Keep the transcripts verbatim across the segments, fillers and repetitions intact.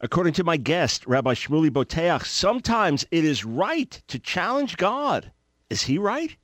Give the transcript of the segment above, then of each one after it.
According to my guest, Rabbi Shmuley Boteach, sometimes it is right to challenge God. Is he right?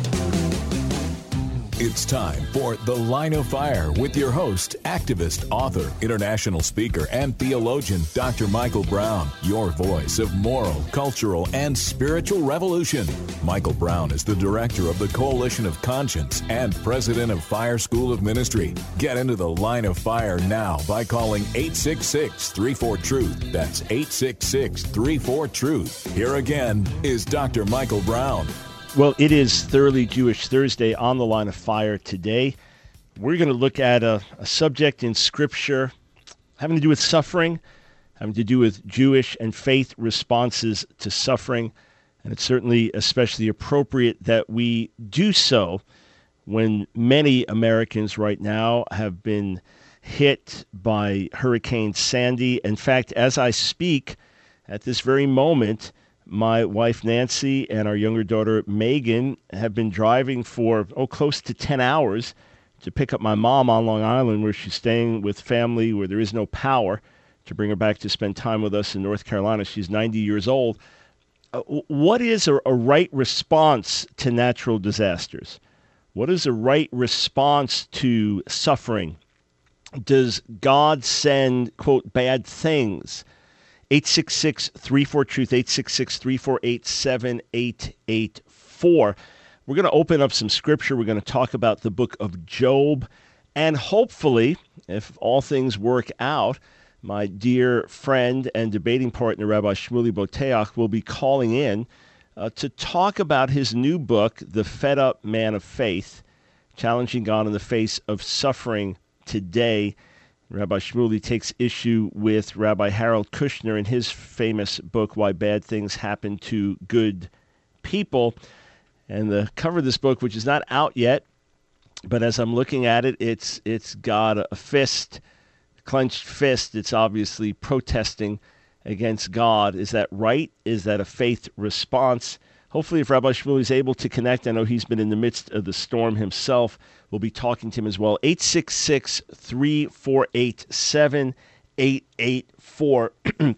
It's time for The Line of Fire with your host, activist, author, international speaker, and theologian, Doctor Michael Brown, your voice of moral, cultural, and spiritual revolution. Michael Brown is the director of the Coalition of Conscience and president of Fire School of Ministry. Get into The Line of Fire now by calling eight six six, three four, truth. That's eight six six, three four, truth. Here again is Doctor Michael Brown. Well, it is Thoroughly Jewish Thursday on The Line of Fire today. We're going to look at a, a subject in Scripture having to do with suffering, having to do with Jewish and faith responses to suffering. And it's certainly especially appropriate that we do so when many Americans right now have been hit by Hurricane Sandy. In fact, as I speak at this very moment, my wife, Nancy, and our younger daughter, Megan, have been driving for, oh, close to ten hours to pick up my mom on Long Island, where she's staying with family where there is no power, to bring her back to spend time with us in North Carolina. She's ninety years old. Uh, what is a, a right response to natural disasters? What is a right response to suffering? Does God send, quote, bad things? eight six six, three four, truth, eight six six, three four eight, seven eight eight four. We're going to open up some scripture. We're going to talk about the book of Job. And hopefully, if all things work out, my dear friend and debating partner, Rabbi Shmuley Boteach, will be calling in uh, to talk about his new book, The Fed Up Man of Faith, Challenging God in the Face of Suffering Today. Rabbi Shmuley takes issue with Rabbi Harold Kushner in his famous book, Why Bad Things Happen to Good People. And the cover of this book, which is not out yet, but as I'm looking at it, it's it's got a fist, a clenched fist. It's obviously protesting against God. Is that right? Is that a faith response? Hopefully, if Rabbi Shmuley is able to connect, I know he's been in the midst of the storm himself. We'll be talking to him as well. eight six six, three four eight, seven eight eight four.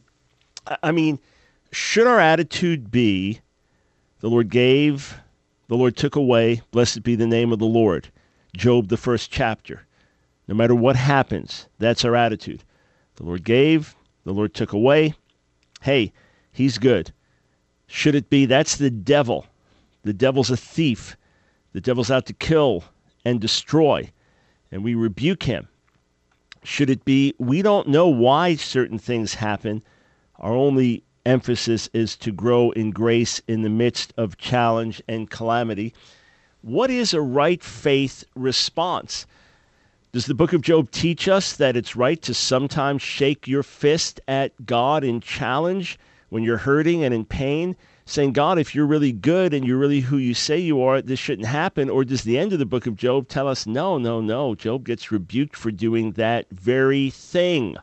I mean, should our attitude be, the Lord gave, the Lord took away, blessed be the name of the Lord? Job, the first chapter. No matter what happens, that's our attitude. The Lord gave, the Lord took away. Hey, he's good. Should it be, that's the devil. The devil's a thief. The devil's out to kill and destroy, and we rebuke him. Should it be, we don't know why certain things happen. Our only emphasis is to grow in grace in the midst of challenge and calamity. What is a right faith response? Does the book of Job teach us that it's right to sometimes shake your fist at God in challenge when you're hurting and in pain, saying, God, if you're really good and you're really who you say you are, this shouldn't happen? Or does the end of the book of Job tell us, no, no, no, Job gets rebuked for doing that very thing?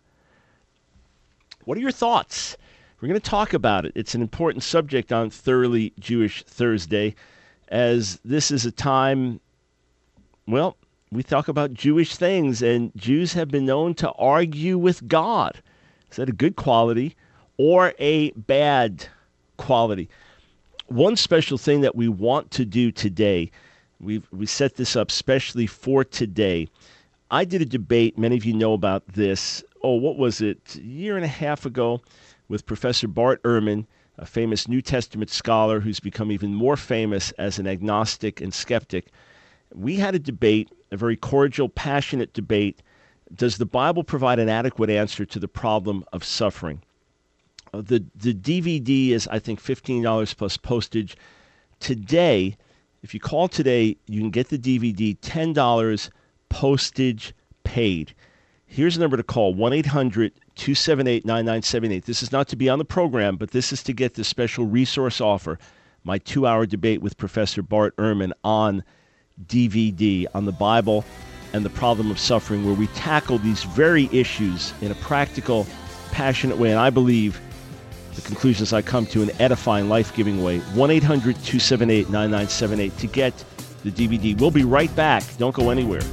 What are your thoughts? We're going to talk about it. It's an important subject on Thoroughly Jewish Thursday, as this is a time, well, we talk about Jewish things, and Jews have been known to argue with God. Is that a good quality or a bad quality? One special thing that we want to do today, we've we set this up specially for today. I did a debate, many of you know about this, oh, what was it, a year and a half ago, with Professor Bart Ehrman, a famous New Testament scholar who's become even more famous as an agnostic and skeptic. We had a debate, a very cordial, passionate debate. Does the Bible provide an adequate answer to the problem of suffering? The the D V D is, I think, fifteen dollars plus postage. Today, if you call today, you can get the D V D, ten dollars postage paid. Here's the number to call, one eight hundred, two seven eight, nine nine seven eight. This is not to be on the program, but this is to get the special resource offer, my two-hour debate with Professor Bart Ehrman on D V D, on the Bible and the problem of suffering, where we tackle these very issues in a practical, passionate way, and I believe the conclusions I come to in an edifying, life-giving way. one eight hundred, two seven eight, nine nine seven eight to get the D V D. We'll be right back. Don't go anywhere.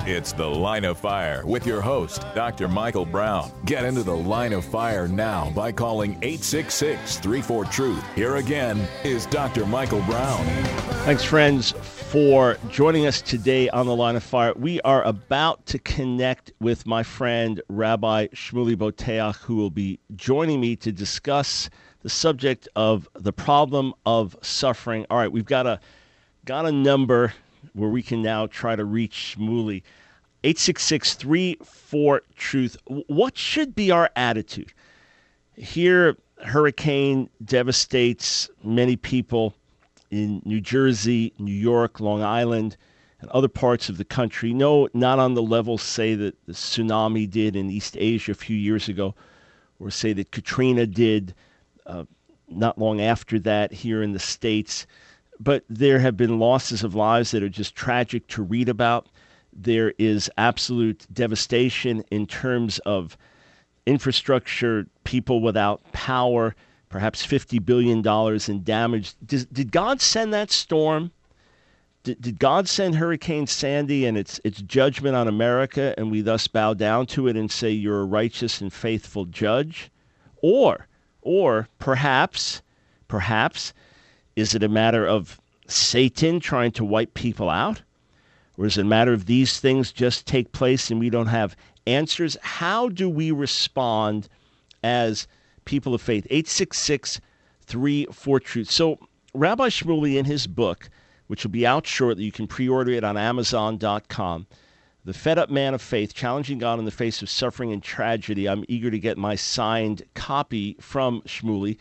It's The Line of Fire with your host, Doctor Michael Brown. Get into the Line of Fire now by calling eight six six, three four, truth. Here again is Doctor Michael Brown. Thanks, friends, for joining us today on The Line of Fire. We are about to connect with my friend, Rabbi Shmuley Boteach, who will be joining me to discuss the subject of the problem of suffering. All right, we've got a got a number where we can now try to reach Shmuley. eight six six, three four, truth. What should be our attitude? Here, hurricane devastates many people in New Jersey, New York, Long Island, and other parts of the country. No, not on the level, say, that the tsunami did in East Asia a few years ago, or say that Katrina did uh, not long after that here in the States. But there have been losses of lives that are just tragic to read about. There is absolute devastation in terms of infrastructure, people without power, perhaps fifty billion dollars in damage. Did, did God send that storm? Did, did God send Hurricane Sandy and its its judgment on America, and we thus bow down to it and say, you're a righteous and faithful judge? Or, or perhaps, perhaps, is it a matter of Satan trying to wipe people out? Or is it a matter of these things just take place and we don't have answers? How do we respond as people of faith? eight six six, three four, truth. So Rabbi Shmuley, in his book, which will be out shortly, you can pre-order it on amazon dot com, The Fed Up Man of Faith, Challenging God in the Face of Suffering and Tragedy. I'm eager to get my signed copy from Shmuley.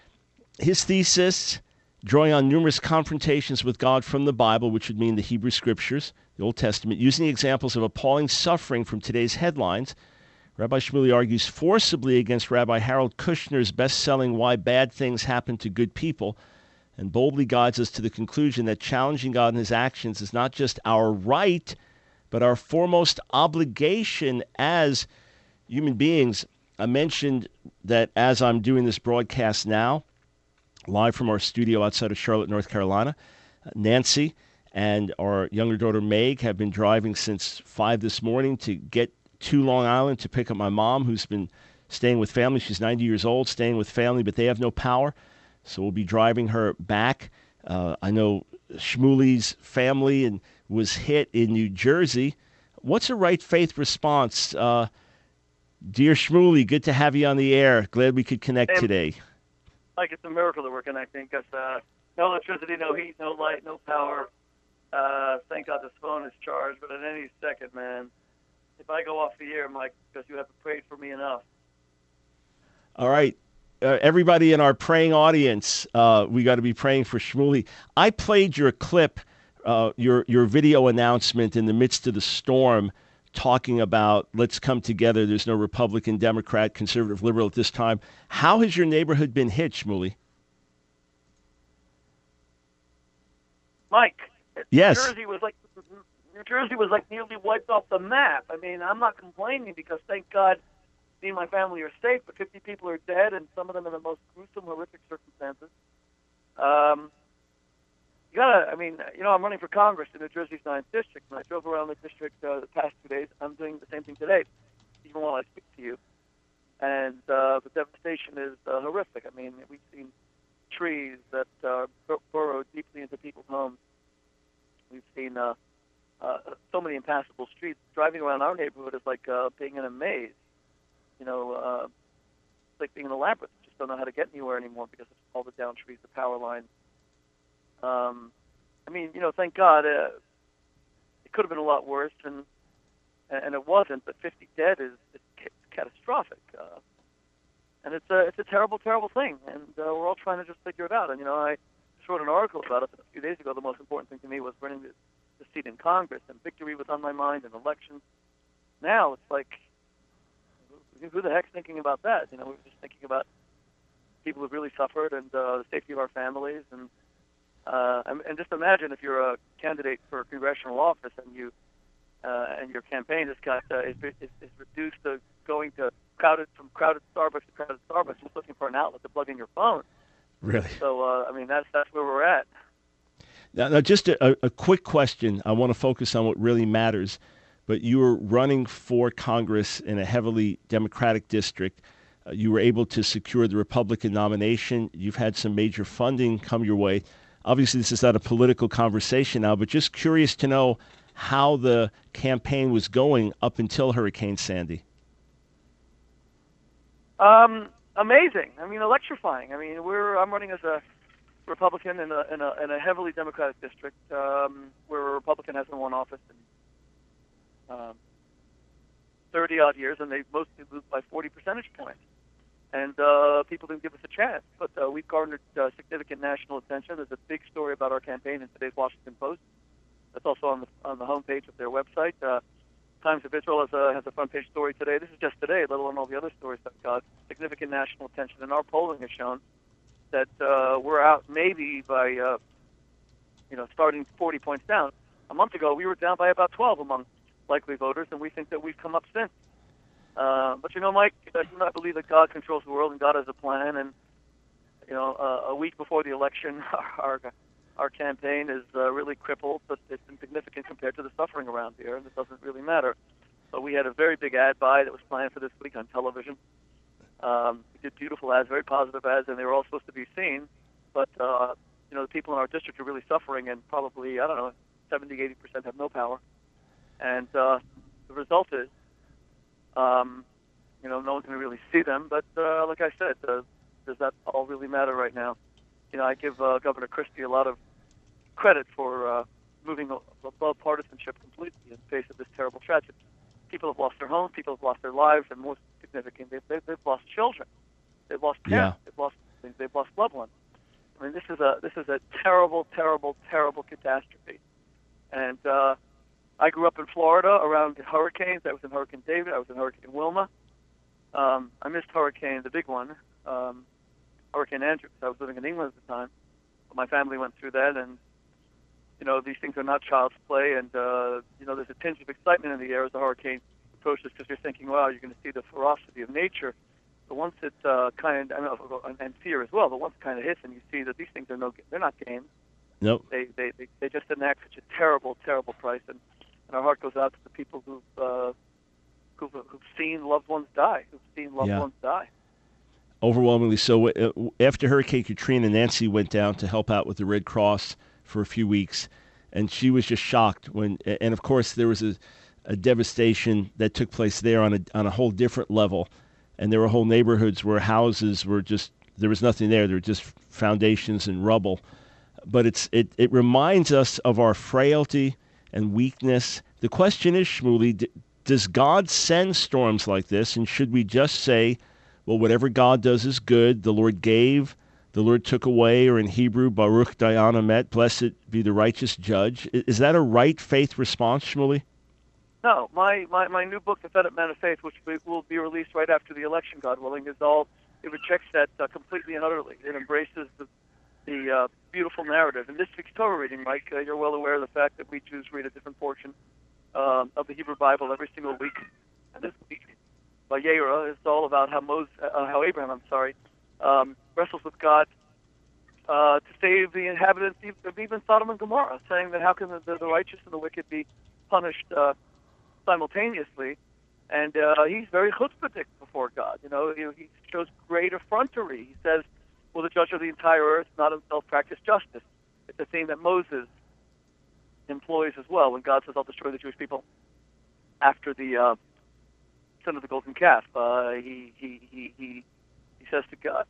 His thesis, drawing on numerous confrontations with God from the Bible, which would mean the Hebrew Scriptures, the Old Testament, using the examples of appalling suffering from today's headlines, Rabbi Shmuley argues forcibly against Rabbi Harold Kushner's best-selling Why Bad Things Happen to Good People, and boldly guides us to the conclusion that challenging God in his actions is not just our right, but our foremost obligation as human beings. I mentioned that as I'm doing this broadcast now, live from our studio outside of Charlotte, North Carolina, Nancy and our younger daughter Meg have been driving since five this morning to get to Long Island to pick up my mom, who's been staying with family. She's ninety years old, staying with family, but they have no power, so we'll be driving her back. Uh, I know Shmuley's family and was hit in New Jersey. What's a right faith response? Uh, dear Shmuley, good to have you on the air. Glad we could connect Hey. today. Like it's a miracle that we're connecting because uh, no electricity, no heat, no light, no power. Uh, thank God this phone is charged, but at any second, man, if I go off the air, Mike, because you haven't prayed for me enough. All right. Uh, everybody in our praying audience, uh, we got to be praying for Shmuley. I played your clip, uh, your your video announcement in the midst of the storm, talking about let's come together. There's no Republican, Democrat, conservative, liberal at this time. How has your neighborhood been hit, Shmuley? Mike, Yes. New Jersey was like New Jersey was like nearly wiped off the map. I mean, I'm not complaining because thank God me and my family are safe, but fifty people are dead, and some of them in the most gruesome, horrific circumstances. Um, you gotta, I mean, you know, I'm running for Congress in New Jersey's ninth district, and I drove around the district uh, the past two days. I'm doing the same thing today, even while I speak to you. And uh, the devastation is uh, horrific. I mean, we've seen trees that uh, bur- burrow deeply into people's homes. We've seen uh, uh, so many impassable streets. Driving around our neighborhood is like uh, being in a maze. You know, uh, it's like being in a labyrinth. You just don't know how to get anywhere anymore because of all the down trees, the power lines. Um, I mean, you know, thank God uh, it could have been a lot worse, and and it wasn't. But fifty dead is, is catastrophic, uh, and it's a it's a terrible, terrible thing. And uh, we're all trying to just figure it out. And you know, I just wrote an article about it a few days ago. The most important thing to me was winning the, the seat in Congress, and victory was on my mind, and elections. Now it's like, who the heck's thinking about that? You know, we're just thinking about people who've really suffered and uh, the safety of our families. And uh, and just imagine if you're a candidate for congressional office and you uh, and your campaign has got uh, is, is, is reduced to going to crowded from crowded Starbucks to crowded Starbucks, just looking for an outlet to plug in your phone. Really? So uh, I mean, that's that's where we're at. Now, now just a, a quick question. I want to focus on what really matters. but you were running for Congress in a heavily Democratic district. Uh, you were able to secure the Republican nomination. You've had some major funding come your way. Obviously, this is not a political conversation now, but just curious to know how the campaign was going up until Hurricane Sandy. Um, amazing. I mean, electrifying. I mean, we're I'm running as a Republican in a in a, in a heavily Democratic district um, where a Republican hasn't won office in um, thirty odd years, and they've mostly moved by forty percentage points. And uh, people didn't give us a chance, but uh, we've garnered uh, significant national attention. There's a big story about our campaign in today's Washington Post. That's also on the on the homepage of their website. Uh, Times of Israel has a, has a front page story today. This is just today, let alone all the other stories that got significant national attention. And our polling has shown that uh, we're out maybe by, uh, you know, starting forty points down. A month ago, we were down by about twelve among likely voters, and we think that we've come up since. Uh, but, you know, Mike, I do not believe that God controls the world and God has a plan. And, you know, uh, a week before the election, our our campaign is uh, really crippled, but it's insignificant compared to the suffering around here, and it doesn't really matter. So we had a very big ad buy that was planned for this week on television. Um, we did beautiful ads, very positive ads, and they were all supposed to be seen. But, uh, you know, the people in our district are really suffering, and probably, I don't know, seventy, eighty percent have no power. And uh, the result is, um, you know, no one's going to really see them. But uh, like I said, uh, does that all really matter right now? You know, I give uh, Governor Christie a lot of credit for uh, moving above partisanship completely in the face of this terrible tragedy. People have lost their homes, people have lost their lives, and most significant, they've, they've, they've lost children, they've lost parents, Yeah. they've lost they've lost loved ones. I mean, this is a this is a terrible, terrible, terrible catastrophe. And uh, I grew up in Florida around hurricanes. I was in Hurricane David. I was in Hurricane Wilma. Um, I missed Hurricane, the big one. Um, Hurricane Andrew, because I was living in England at the time. But my family went through that, and, you know, these things are not child's play, and, uh, you know, there's a tinge of excitement in the air as the hurricane approaches because you're thinking, wow, you're going to see the ferocity of nature. But once it uh, kind of, I know, and fear as well, but once it kind of hits and you see that these things are no, they're not games. Nope. They, they, they, they just enact such a terrible, terrible price, and, and our heart goes out to the people who've, uh, who've, who've seen loved ones die, who've seen loved Yeah. ones die. Overwhelmingly so. Uh, After Hurricane Katrina, Nancy went down to help out with the Red Cross for a few weeks, and she was just shocked when. And of course, there was a, a devastation that took place there on a on a whole different level, and there were whole neighborhoods where houses were just there was nothing there. There were just foundations and rubble. But it's it it reminds us of our frailty and weakness. The question is, Shmuley, d- does God send storms like this, and should we just say, well, whatever God does is good. The Lord gave, the Lord took away, or in Hebrew, Baruch Dayan Amet, blessed be the righteous judge. Is that a right faith response, Shmuley? No, my, my, my new book, The Fed Up Man of Faith, which will be released right after the election, God willing, is all, it rejects that uh, completely and utterly. It embraces the, the uh, beautiful narrative. And this week's Torah reading, Mike, uh, you're well aware of the fact that we Jews read a different portion uh, of the Hebrew Bible every single week. And this week, Vayera, is all about how Moses, uh, how Abraham, I'm sorry, um, wrestles with God uh, to save the inhabitants of even Sodom and Gomorrah, saying that how can the, the righteous and the wicked be punished uh, simultaneously? And uh, he's very chutzpahdik before God. You know, he, he shows great effrontery. He says, "Will the judge of the entire earth not himself practice justice?" It's a theme that Moses employs as well when God says, "I'll destroy the Jewish people after the uh, sin of the golden calf." Uh, he, he he he he says to God,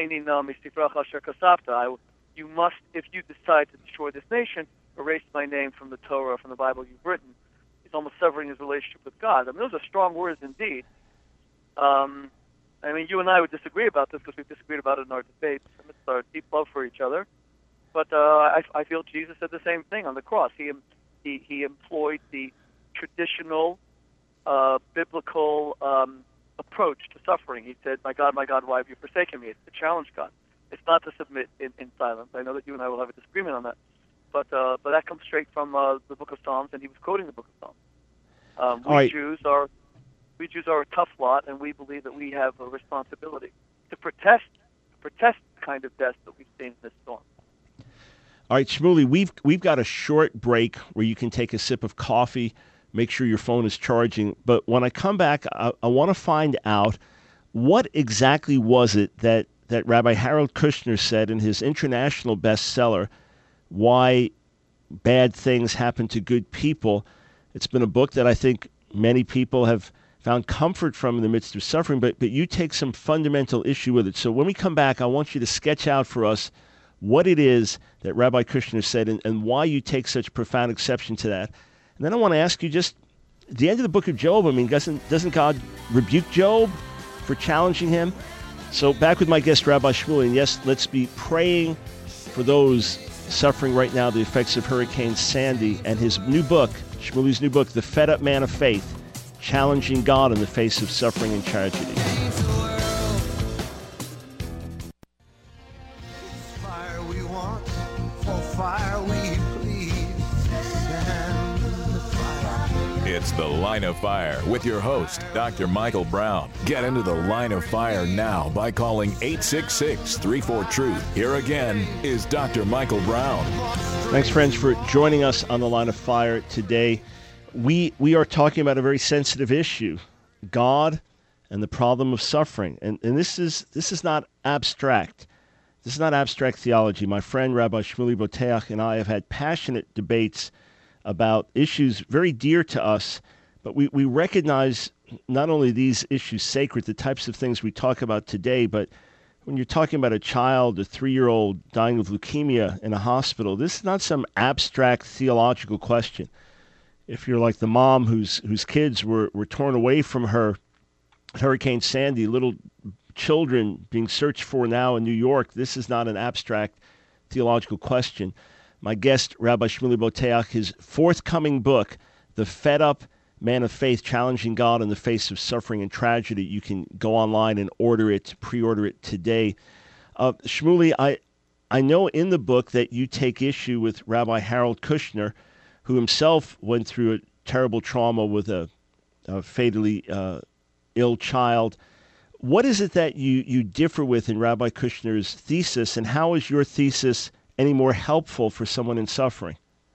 I, "You must, if you decide to destroy this nation, erase my name from the Torah, from the Bible you've written." He's almost severing his relationship with God. I mean, those are strong words indeed. Um, I mean, you and I would disagree about this because we've disagreed about it in our debates amidst our deep love for each other. But uh, I, I feel Jesus said the same thing on the cross. He he, he employed the traditional uh, biblical um, approach to suffering. He said, "My God, my God, why have you forsaken me?" It's to challenge God. It's not to submit in, in silence. I know that you and I will have a disagreement on that. But uh, but that comes straight from uh, the Book of Psalms, and he was quoting the Book of Psalms. Um, we right. Jews are we Jews are a tough lot, and we believe that we have a responsibility to protest to protest the kind of death that we've seen in this storm. All right, Shmuley, we've we've got a short break where you can take a sip of coffee make sure your phone is charging. But when I come back, I, I want to find out what exactly was it that, that Rabbi Harold Kushner said in his international bestseller, Why Bad Things Happen to Good People. It's been a book that I think many people have found comfort from in the midst of suffering, but, but you take some fundamental issue with it. So when we come back, I want you to sketch out for us what it is that Rabbi Kushner said and, and why you take such profound exception to that. And then I want to ask you just, at the end of the book of Job, I mean, doesn't, doesn't God rebuke Job for challenging him? So back with my guest, Rabbi Shmuley, and yes, let's be praying for those suffering right now the effects of Hurricane Sandy, and his new book, Shmuley's new book, The Fed Up Man of Faith, Challenging God in the Face of Suffering and Tragedy. Fire we want, for fire we please. Stand the fire. It's The Line of Fire with your host, Doctor Michael Brown. Get into The Line of Fire now by calling eight six six, three four, truth. Here again is Doctor Michael Brown. Thanks, friends, for joining us on The Line of Fire today. We we are talking about a very sensitive issue, God and the problem of suffering. And and this is this is not abstract. This is not abstract theology. My friend Rabbi Shmuley Boteach and I have had passionate debates about issues very dear to us, but we, we recognize not only these issues sacred, the types of things we talk about today, but when you're talking about a child, a three-year-old dying of leukemia in a hospital, this is not some abstract theological question. If you're like the mom whose whose kids were, were torn away from her, Hurricane Sandy, little children being searched for now in New York, this is not an abstract theological question. My guest, Rabbi Shmuley Boteach, his forthcoming book, The Fed Up Man of Faith, Challenging God in the Face of Suffering and Tragedy. You can go online and order it, pre-order it today. Uh, Shmuley, I, I know in the book that you take issue with Rabbi Harold Kushner, who himself went through a terrible trauma with a, a fatally uh, ill child. What is it that you, you differ with in Rabbi Kushner's thesis, and how is your thesis any more helpful for someone in suffering?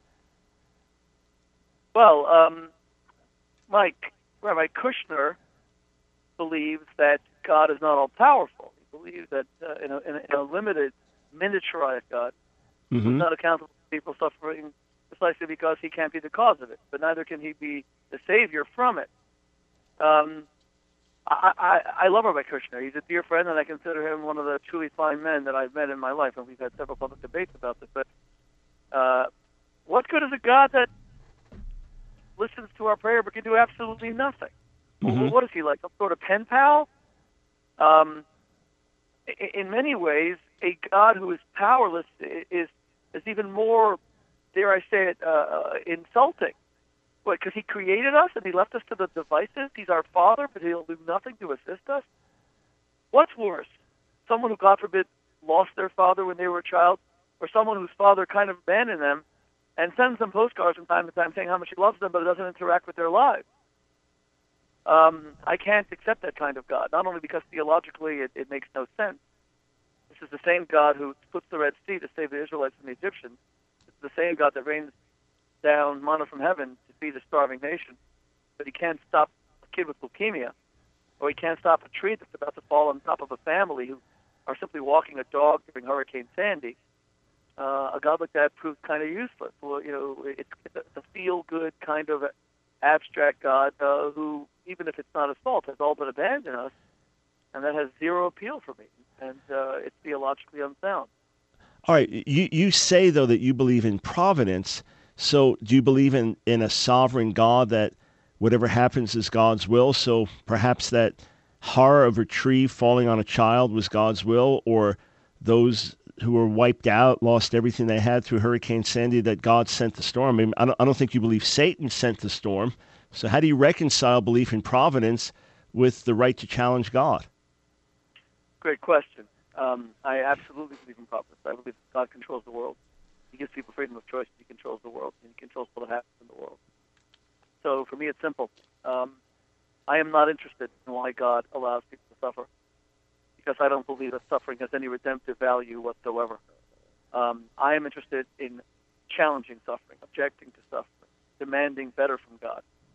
Well, um, Mike, Rabbi Kushner believes that God is not all-powerful. He believes that uh, in, a, in, a, in a limited, miniaturized God, Mm-hmm. who's not accountable for people suffering precisely because he can't be the cause of it, but neither can he be the savior from it. Um, I, I, I love Rabbi Kushner. He's a dear friend, and I consider him one of the truly fine men that I've met in my life, and we've had several public debates about this. But uh, what good is a God that listens to our prayer but can do absolutely nothing? Mm-hmm. Well, what is he, like, some sort of pen pal? Um, in many ways, a God who is powerless is is even more, dare I say it, uh, insulting. What, because he created us and he left us to the devices? He's our father, but he'll do nothing to assist us? What's worse? Someone who, God forbid, lost their father when they were a child, or someone whose father kind of abandoned them and sends them postcards from time to time saying how much he loves them, but it doesn't interact with their lives? Um, I can't accept that kind of God, not only because theologically it, it makes no sense. This is the same God who puts the Red Sea to save the Israelites from the Egyptians. It's the same God that rains down manna from heaven to feed a starving nation. But he can't stop a kid with leukemia, or he can't stop a tree that's about to fall on top of a family who are simply walking a dog during Hurricane Sandy. Uh, a God like that proves kind of useless. Well, you know, it's, it's a feel-good kind of abstract God uh, who, even if it's not his fault, has all but abandoned us, and that has zero appeal for me, and uh, it's theologically unsound. All right, you, you say, though, that you believe in providence. So do you believe in, in a sovereign God that whatever happens is God's will? So perhaps that horror of a tree falling on a child was God's will, or those who were wiped out, lost everything they had through Hurricane Sandy, that God sent the storm? I mean, I don't, I don't think you believe Satan sent the storm. So how do you reconcile belief in providence with the right to challenge God? Great question. Um, I absolutely believe in providence. I believe God controls the world. He gives people freedom of choice. He controls the world, and he controls what happens in the world. So for me, it's simple. Um, I am not interested in why God allows people to suffer, because I don't believe that suffering has any redemptive value whatsoever. Um, I am interested in challenging suffering, objecting to suffering, demanding better from God.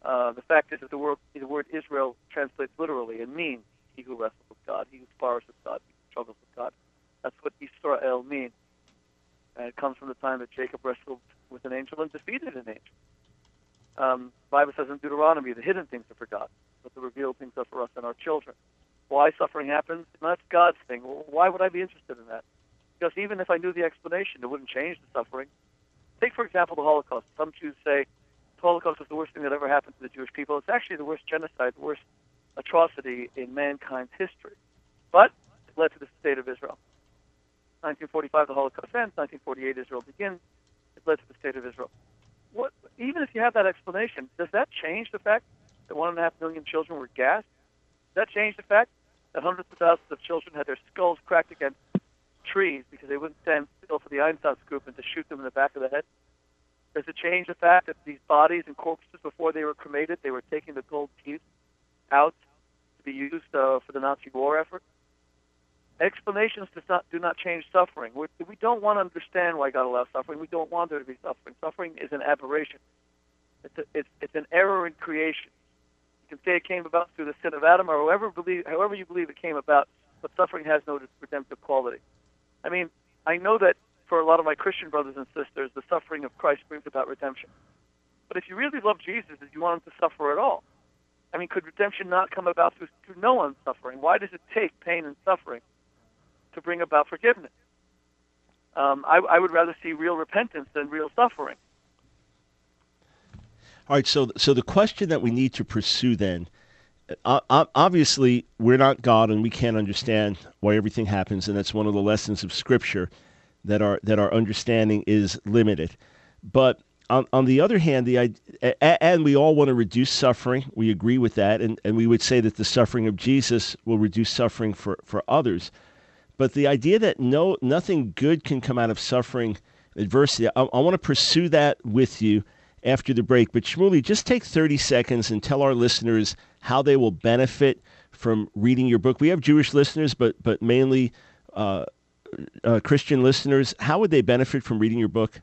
Uh, the fact is that the word, the word Israel translates literally and means he who wrestles with God, he who spars with God, he who struggles with God. That's what Israel means. And it comes from the time that Jacob wrestled with an angel and defeated an angel. Um, the Bible says in Deuteronomy, the hidden things are for God, but the revealed things are for us and our children. Why suffering happens? That's God's thing. Well, why would I be interested in that? Because even if I knew the explanation, it wouldn't change the suffering. Take, for example, the Holocaust. Some Jews say the Holocaust was the worst thing that ever happened to the Jewish people. It's actually the worst genocide, the worst atrocity in mankind's history. But it led to the state of Israel. nineteen forty-five, the Holocaust ends. nineteen forty-eight, Israel begins. It led to the state of Israel. What, even if you have that explanation, does that change the fact that one and a half million children were gassed? Does that change the fact that hundreds of thousands of children had their skulls cracked against trees because they wouldn't stand still for the Einsatzgruppen to shoot them in the back of the head? Does it change the fact that these bodies and corpses, before they were cremated, they were taking the gold teeth out to be used uh, for the Nazi war effort? Explanations does not, do not change suffering. We're, we don't want to understand why God allows suffering. We don't want there to be suffering. Suffering is an aberration. It's, a, it's, it's an error in creation. You can say it came about through the sin of Adam, or however, believe, however you believe it came about, but suffering has no redemptive quality. I mean, I know that for a lot of my Christian brothers and sisters, the suffering of Christ brings about redemption. But if you really love Jesus, do you want him to suffer at all? I mean, could redemption not come about through, through no one's suffering? Why does it take pain and suffering to bring about forgiveness? Um, I, I would rather see real repentance than real suffering. All right, so so the question that we need to pursue then, uh, obviously we're not God and we can't understand why everything happens, and that's one of the lessons of Scripture, that our that our understanding is limited. But on, on the other hand, the and we all want to reduce suffering. We agree with that, and, and we would say that the suffering of Jesus will reduce suffering for, for others. But the idea that no nothing good can come out of suffering, adversity, I, I want to pursue that with you after the break. But Shmuley, just take thirty seconds and tell our listeners how they will benefit from reading your book. We have Jewish listeners, but but mainly uh, uh, Christian listeners. How would they benefit from reading your book?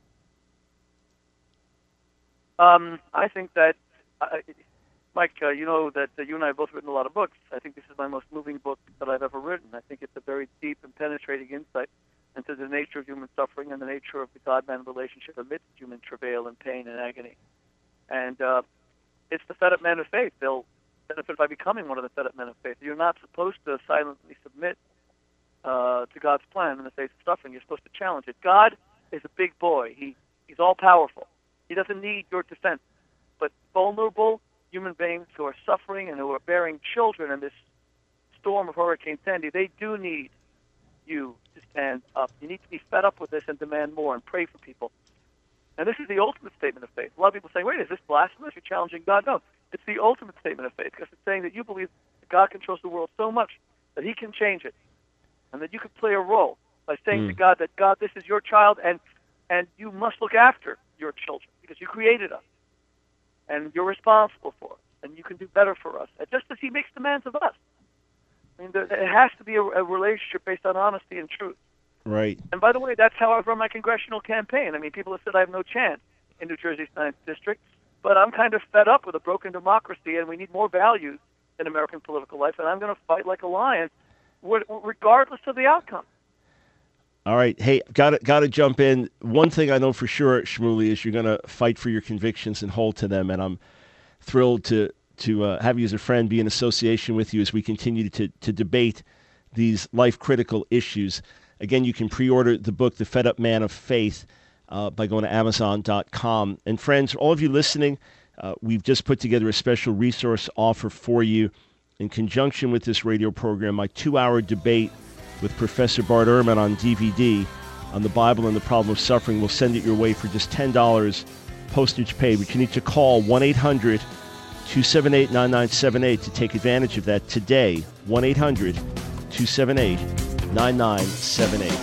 Um, I think that, uh, Mike, uh, you know that uh, you and I have both written a lot of books. I think this is my most moving book that I've ever written. I think it's a very deep and penetrating insight into the nature of human suffering and the nature of the God-man relationship amidst human travail and pain and agony. And uh, it's the fed-up men of faith. They'll benefit by becoming one of the fed-up men of faith. You're not supposed to silently submit uh, to God's plan in the face of suffering. You're supposed to challenge it. God is a big boy. He He's all-powerful. He doesn't need your defense. But vulnerable human beings who are suffering and who are bearing children in this storm of Hurricane Sandy, they do need you to stand up. You need to be fed up with this and demand more and pray for people. And this is the ultimate statement of faith. A lot of people say, wait, is this blasphemous? You're challenging God? No, it's the ultimate statement of faith, because it's saying that you believe that God controls the world so much that he can change it, and that you can play a role by saying mm. to God that, God, this is your child, and and you must look after your children because you created us, and you're responsible for us, and you can do better for us, and just as he makes demands of us. I mean, there, it has to be a, a relationship based on honesty and truth. Right. And by the way, that's how I've run my congressional campaign. I mean, people have said I have no chance in New Jersey's ninth District, but I'm kind of fed up with a broken democracy, and we need more values in American political life, and I'm going to fight like a lion, regardless of the outcome. All right. Hey, got to got to jump in. One thing I know for sure, Shmuley, is you're going to fight for your convictions and hold to them, and I'm thrilled to to uh, have you as a friend, be in association with you as we continue to to debate these life-critical issues. Again, you can pre-order the book, The Fed Up Man of Faith, uh, by going to amazon dot com. And friends, all of you listening, uh, we've just put together a special resource offer for you in conjunction with this radio program, my two-hour debate with Professor Bart Ehrman on D V D on the Bible and the Problem of Suffering. We'll send it your way for just ten dollars, postage paid. But you need to call one eight hundred two seven eight nine nine seven eight to take advantage of that today. one eight hundred two seven eight nine nine seven eight.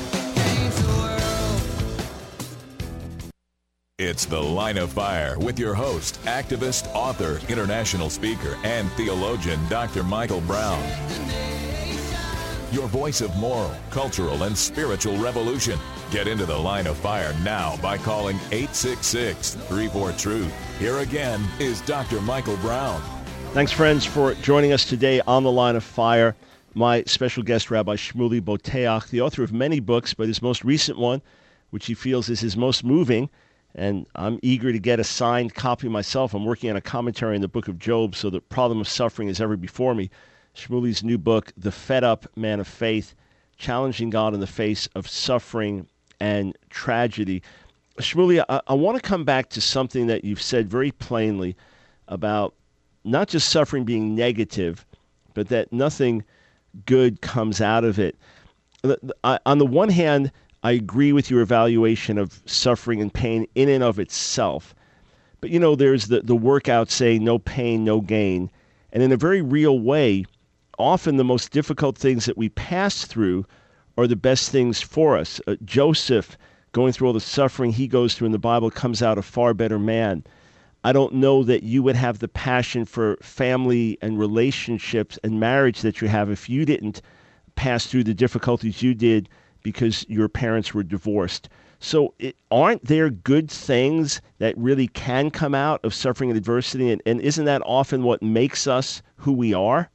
It's The Line of Fire with your host, activist, author, international speaker, and theologian, Doctor Michael Brown. your voice of moral, cultural, and spiritual revolution. Get into the Line of Fire now by calling eight six six, three four, truth. Here again is Doctor Michael Brown. Thanks, friends, for joining us today on the Line of Fire. My special guest, Rabbi Shmuley Boteach, the author of many books, but his most recent one, which he feels is his most moving, and I'm eager to get a signed copy myself. I'm working on a commentary on the book of Job, so the problem of suffering is ever before me. Shmuley's new book, The Fed Up Man of Faith, Challenging God in the Face of Suffering and Tragedy. Shmuley, I, I want to come back to something that you've said very plainly about not just suffering being negative, but that nothing good comes out of it. I, on the one hand, I agree with your evaluation of suffering and pain in and of itself. But, you know, there's the, the workout saying no pain, no gain. And in a very real way, often the most difficult things that we pass through are the best things for us. Uh, Joseph, going through all the suffering he goes through in the Bible, comes out a far better man. I don't know that you would have the passion for family and relationships and marriage that you have if you didn't pass through the difficulties you did because your parents were divorced. So it, aren't there good things that really can come out of suffering and adversity? And, and isn't that often what makes us who we are?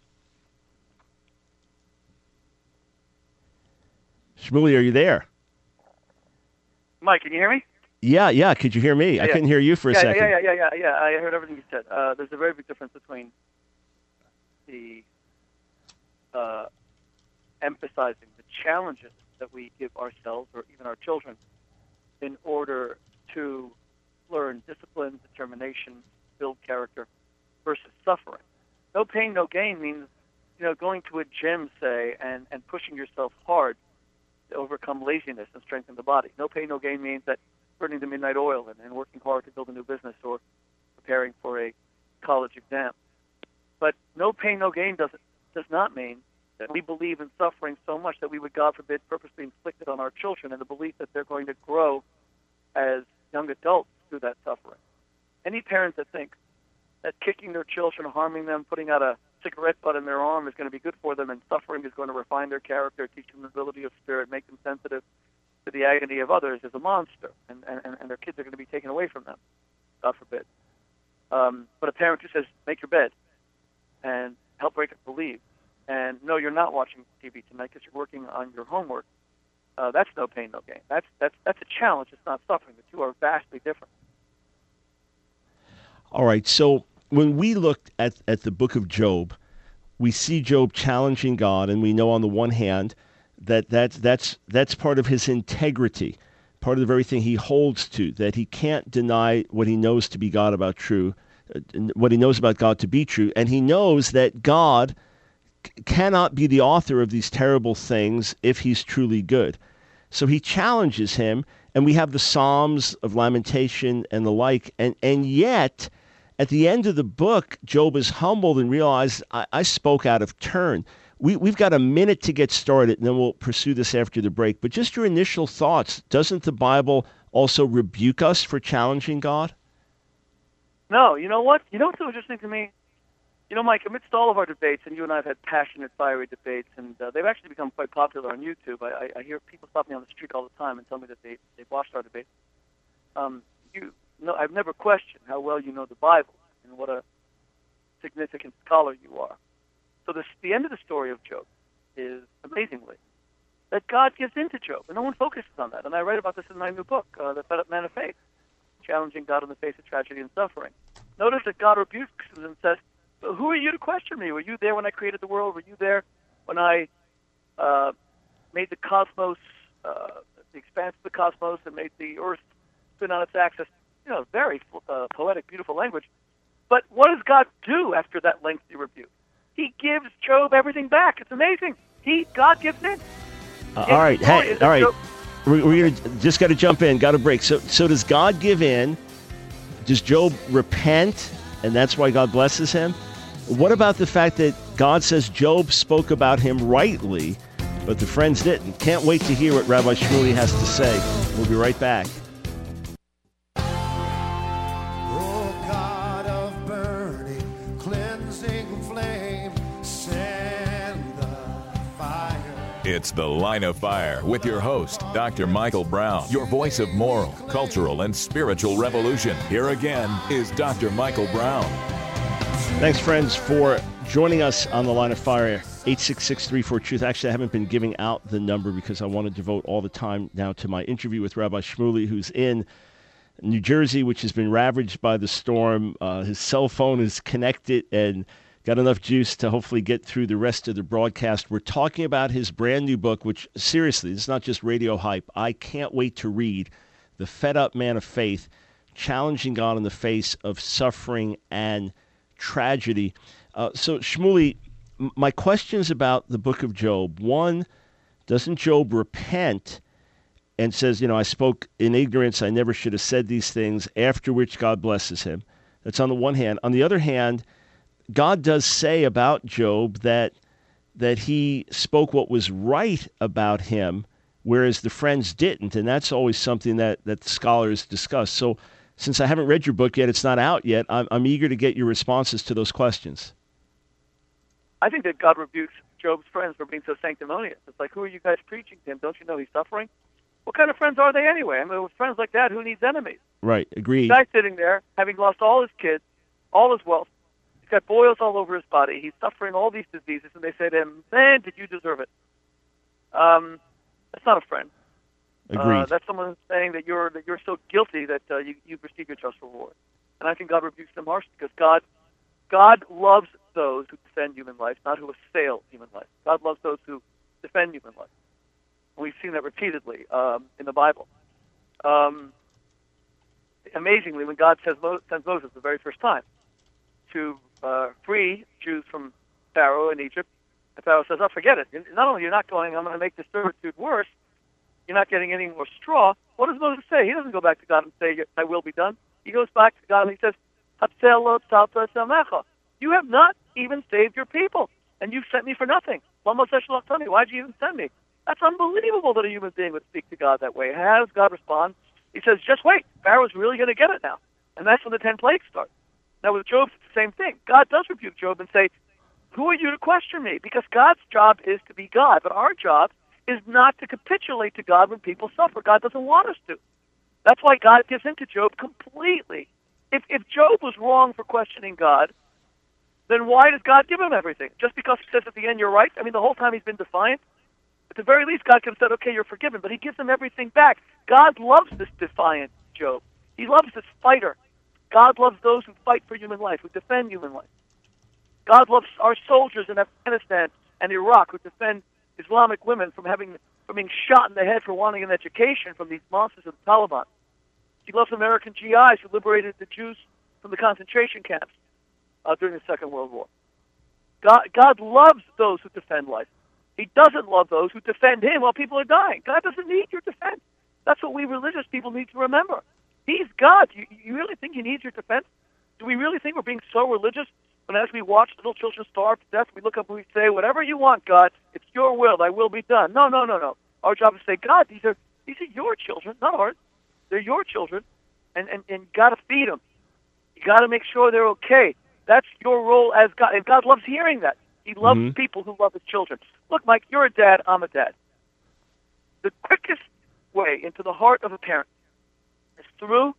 Shmuley, are you there? Mike, can you hear me? Yeah, yeah. Could you hear me? Yeah, I couldn't hear you for a yeah, second. Yeah, yeah, yeah, yeah, yeah. I heard everything you said. Uh, there's a very big difference between the uh, emphasizing the challenges that we give ourselves or even our children in order to learn discipline, determination, build character, versus suffering. No pain, no gain means, you know, going to a gym, say, and, and pushing yourself hard to overcome laziness and strengthen the body. No pain, no gain means that burning the midnight oil and, and working hard to build a new business or preparing for a college exam. But no pain, no gain doesn't does not mean that we believe in suffering so much that we would, God forbid, purposely inflict it on our children in the belief that they're going to grow as young adults through that suffering. Any parent that thinks that kicking their children, harming them, putting out a cigarette butt in their arm is going to be good for them, and suffering is going to refine their character, teach them the ability of spirit, make them sensitive to the agony of others, is a monster, and, and, and their kids are going to be taken away from them, God forbid. Um, but a parent who says, make your bed, and help break it believe, and no, you're not watching T V tonight because you're working on your homework, uh, that's no pain, no gain. That's, that's, that's a challenge. It's not suffering. The two are vastly different. All right, so when we look at, at the book of Job, we see Job challenging God, and we know on the one hand that that's, that's, that's part of his integrity, part of the very thing he holds to, that he can't deny what he knows to be God about true, uh, what he knows about God to be true, and he knows that God c- cannot be the author of these terrible things if he's truly good. So he challenges him, and we have the Psalms of lamentation and the like, and, and yet at the end of the book, Job is humbled and realized, I, I spoke out of turn. We, we've got a minute to get started, and then we'll pursue this after the break. But just your initial thoughts, doesn't the Bible also rebuke us for challenging God? No, you know what? You know what's so interesting to me? You know, Mike, amidst all of our debates, and you and I have had passionate, fiery debates, and uh, they've actually become quite popular on YouTube. I, I, I hear people stop me on the street all the time and tell me that they, they've watched our debates. Um, you No, I've never questioned how well you know the Bible and what a significant scholar you are. So this, the end of the story of Job is, amazingly, that God gives in to Job, and no one focuses on that. And I write about this in my new book, uh, The Fed Up Man of Faith, Challenging God in the Face of Tragedy and Suffering. Notice that God rebukes him and says, who are you to question me? Were you there when I created the world? Were you there when I uh, made the cosmos, uh, the expanse of the cosmos, and made the earth spin on its axis? You know, very uh, poetic, beautiful language. But what does God do after that lengthy rebuke? He gives Job everything back. It's amazing. He, God gives in. Uh, all right, hey, all right. Job- we're, we're gonna just got to jump in. Got to break. So, so does God give in? Does Job repent, and that's why God blesses him? What about the fact that God says Job spoke about him rightly, but the friends didn't? Can't wait to hear what Rabbi Shmuley has to say. We'll be right back. Fire. It's The Line of Fire with your host, Doctor Michael Brown, your voice of moral, cultural, and spiritual revolution. Here again is Doctor Michael Brown. Thanks, friends, for joining us on The Line of Fire. eight six six, three four, truth. Actually, I haven't been giving out the number because I want to devote all the time now to my interview with Rabbi Shmuley, who's in New Jersey, which has been ravaged by the storm. Uh, his cell phone is connected and got enough juice to hopefully get through the rest of the broadcast. We're talking about his brand new book, which, seriously, it's not just radio hype. I can't wait to read The Fed Up Man of Faith, Challenging God in the Face of Suffering and Tragedy. Uh, so, Shmuley, m- my questions about the book of Job. One, doesn't Job repent and says, you know, I spoke in ignorance, I never should have said these things, after which God blesses him? That's on the one hand. On the other hand, God does say about Job that that he spoke what was right about him, whereas the friends didn't, and that's always something that, that scholars discuss. So since I haven't read your book yet, it's not out yet, I'm, I'm eager to get your responses to those questions. I think that God rebukes Job's friends for being so sanctimonious. It's like, who are you guys preaching to him? Don't you know he's suffering? What kind of friends are they anyway? I mean, with friends like that, who needs enemies? Right, agreed. The guy's sitting there, having lost all his kids, all his wealth. He's got boils all over his body. He's suffering all these diseases, and they say to him, man, did you deserve it? Um, that's not a friend. Agreed. Uh, that's someone who's saying that you're that you're so guilty that uh, you, you've received your just reward. And I think God rebukes them harshly because God, God loves those who defend human life, not who assail human life. God loves those who defend human life. And we've seen that repeatedly um, in the Bible. Um, amazingly, when God says Mo- sends Moses the very first time to uh, free Jews from Pharaoh in Egypt, and Pharaoh says, oh, forget it. Not only you're not going, I'm going to make this servitude worse, you're not getting any more straw. What does Moses say? He doesn't go back to God and say, "I will be done." He goes back to God and he says, you have not even saved your people, and you've sent me for nothing. Why'd you even send me? That's unbelievable that a human being would speak to God that way. How does God respond? He says, just wait. Pharaoh's really going to get it now. And that's when the ten plagues start. Now with Job, it's the same thing. God does rebuke Job and say, who are you to question me? Because God's job is to be God, but our job is not to capitulate to God when people suffer. God doesn't want us to. That's why God gives in to Job completely. If if Job was wrong for questioning God, then why does God give him everything? Just because he says at the end, you're right? I mean, the whole time he's been defiant. At the very least, God could have said, okay, you're forgiven, but he gives him everything back. God loves this defiant Job. He loves this fighter. God loves those who fight for human life, who defend human life. God loves our soldiers in Afghanistan and Iraq who defend Islamic women from having from being shot in the head for wanting an education from these monsters of the Taliban. He loves American G Is who liberated the Jews from the concentration camps uh, during the Second World War. God, God loves those who defend life. He doesn't love those who defend him while people are dying. God doesn't need your defense. That's what we religious people need to remember. He's God. You, you really think he needs your defense? Do we really think we're being so religious when as we watch little children starve to death, we look up and we say, whatever you want, God, it's your will, thy will be done. No, no, no, no. Our job is to say, God, these are these are your children, not ours. They're your children, and, and, and you got to feed them. You got to make sure they're okay. That's your role as God, and God loves hearing that. He loves mm-hmm. people who love his children. Look, Mike, you're a dad, I'm a dad. The quickest way into the heart of a parent is through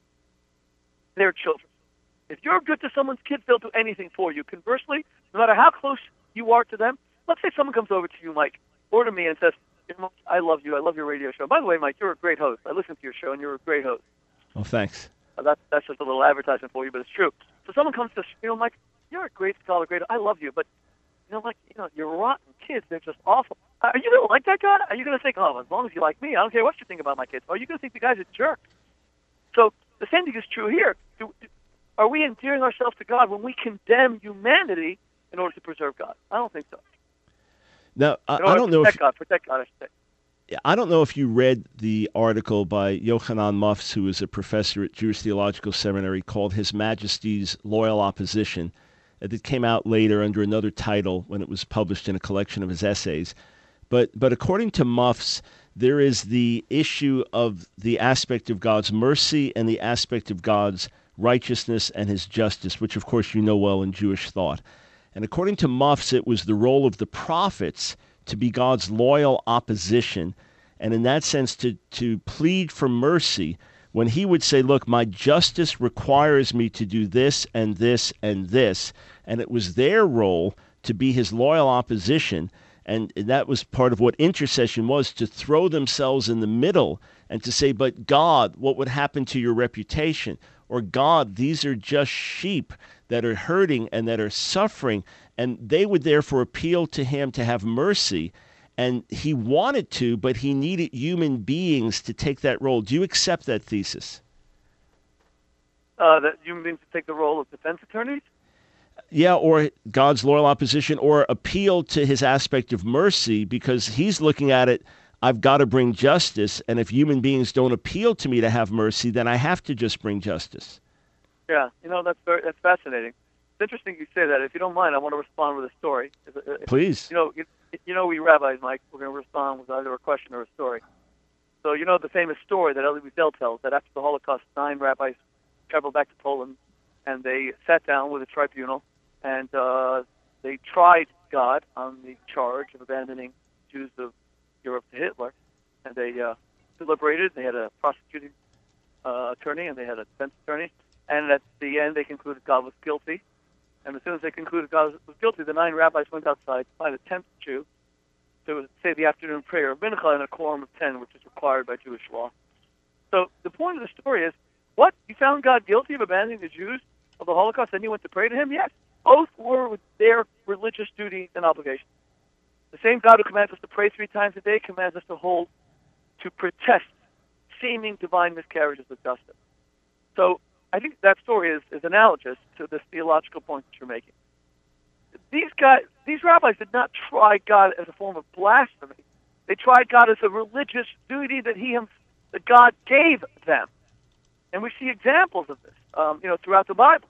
their children. If you're good to someone's kid, they'll do anything for you. Conversely, no matter how close you are to them, let's say someone comes over to you, Mike, or to me and says, I love you, I love your radio show. By the way, Mike, you're a great host. I listen to your show, and you're a great host. Oh, thanks. Uh, that's, that's just a little advertisement for you, but it's true. So someone comes to us, you know, Mike, you're a great scholar, great, I love you, but, you know, like, you know, you're rotten kids. They're just awful. Are you going to like that guy? Are you going to think, oh, as long as you like me, I don't care what you think about my kids. Or are you going to think the guy's a jerk? So the same thing is true here. Do, do, Are we endearing ourselves to God when we condemn humanity in order to preserve God? I don't think so. Now, I, I don't know if God, protect God, I should say. I don't know if you read the article by Yochanan Mufs, who is a professor at Jewish Theological Seminary, called His Majesty's Loyal Opposition. It came out later under another title when it was published in a collection of his essays. But but according to Mufs, there is the issue of the aspect of God's mercy and the aspect of God's righteousness and his justice, which of course you know well in Jewish thought. And according to Mufs, it was the role of the prophets to be God's loyal opposition, and in that sense to, to plead for mercy when he would say, look, my justice requires me to do this and this and this, and it was their role to be his loyal opposition, and that was part of what intercession was, to throw themselves in the middle and to say, but God, what would happen to your reputation? Or God, these are just sheep that are hurting and that are suffering, and they would therefore appeal to him to have mercy. And he wanted to, but he needed human beings to take that role. Do you accept that thesis? Uh, that human beings to take the role of defense attorneys? Yeah, or God's loyal opposition, or appeal to his aspect of mercy, because he's looking at it, I've got to bring justice, and if human beings don't appeal to me to have mercy, then I have to just bring justice. Yeah, you know, that's very, that's fascinating. It's interesting you say that. If you don't mind, I want to respond with a story. If, Please. You know, you, you know, we rabbis, Mike, we're going to respond with either a question or a story. So you know the famous story that Elie Wiesel tells, that after the Holocaust, nine rabbis traveled back to Poland, and they sat down with a tribunal, and uh, they tried God on the charge of abandoning Jews of Europe to Hitler, and they uh, deliberated. They had a prosecuting uh, attorney, and they had a defense attorney, and at the end they concluded God was guilty. And as soon as they concluded God was guilty, the nine rabbis went outside to find a tenth Jew to say the afternoon prayer of Mincha in a quorum of ten, which is required by Jewish law. So the point of the story is, what? You found God guilty of abandoning the Jews of the Holocaust, and you went to pray to him? Yes. Both were with their religious duty and obligation. The same God who commands us to pray three times a day commands us to hold, to protest seeming divine miscarriages of justice. So I think that story is, is analogous to this theological point that you're making. These guys, these rabbis did not try God as a form of blasphemy. They tried God as a religious duty that he, that God gave them. And we see examples of this, um, you know, throughout the Bible.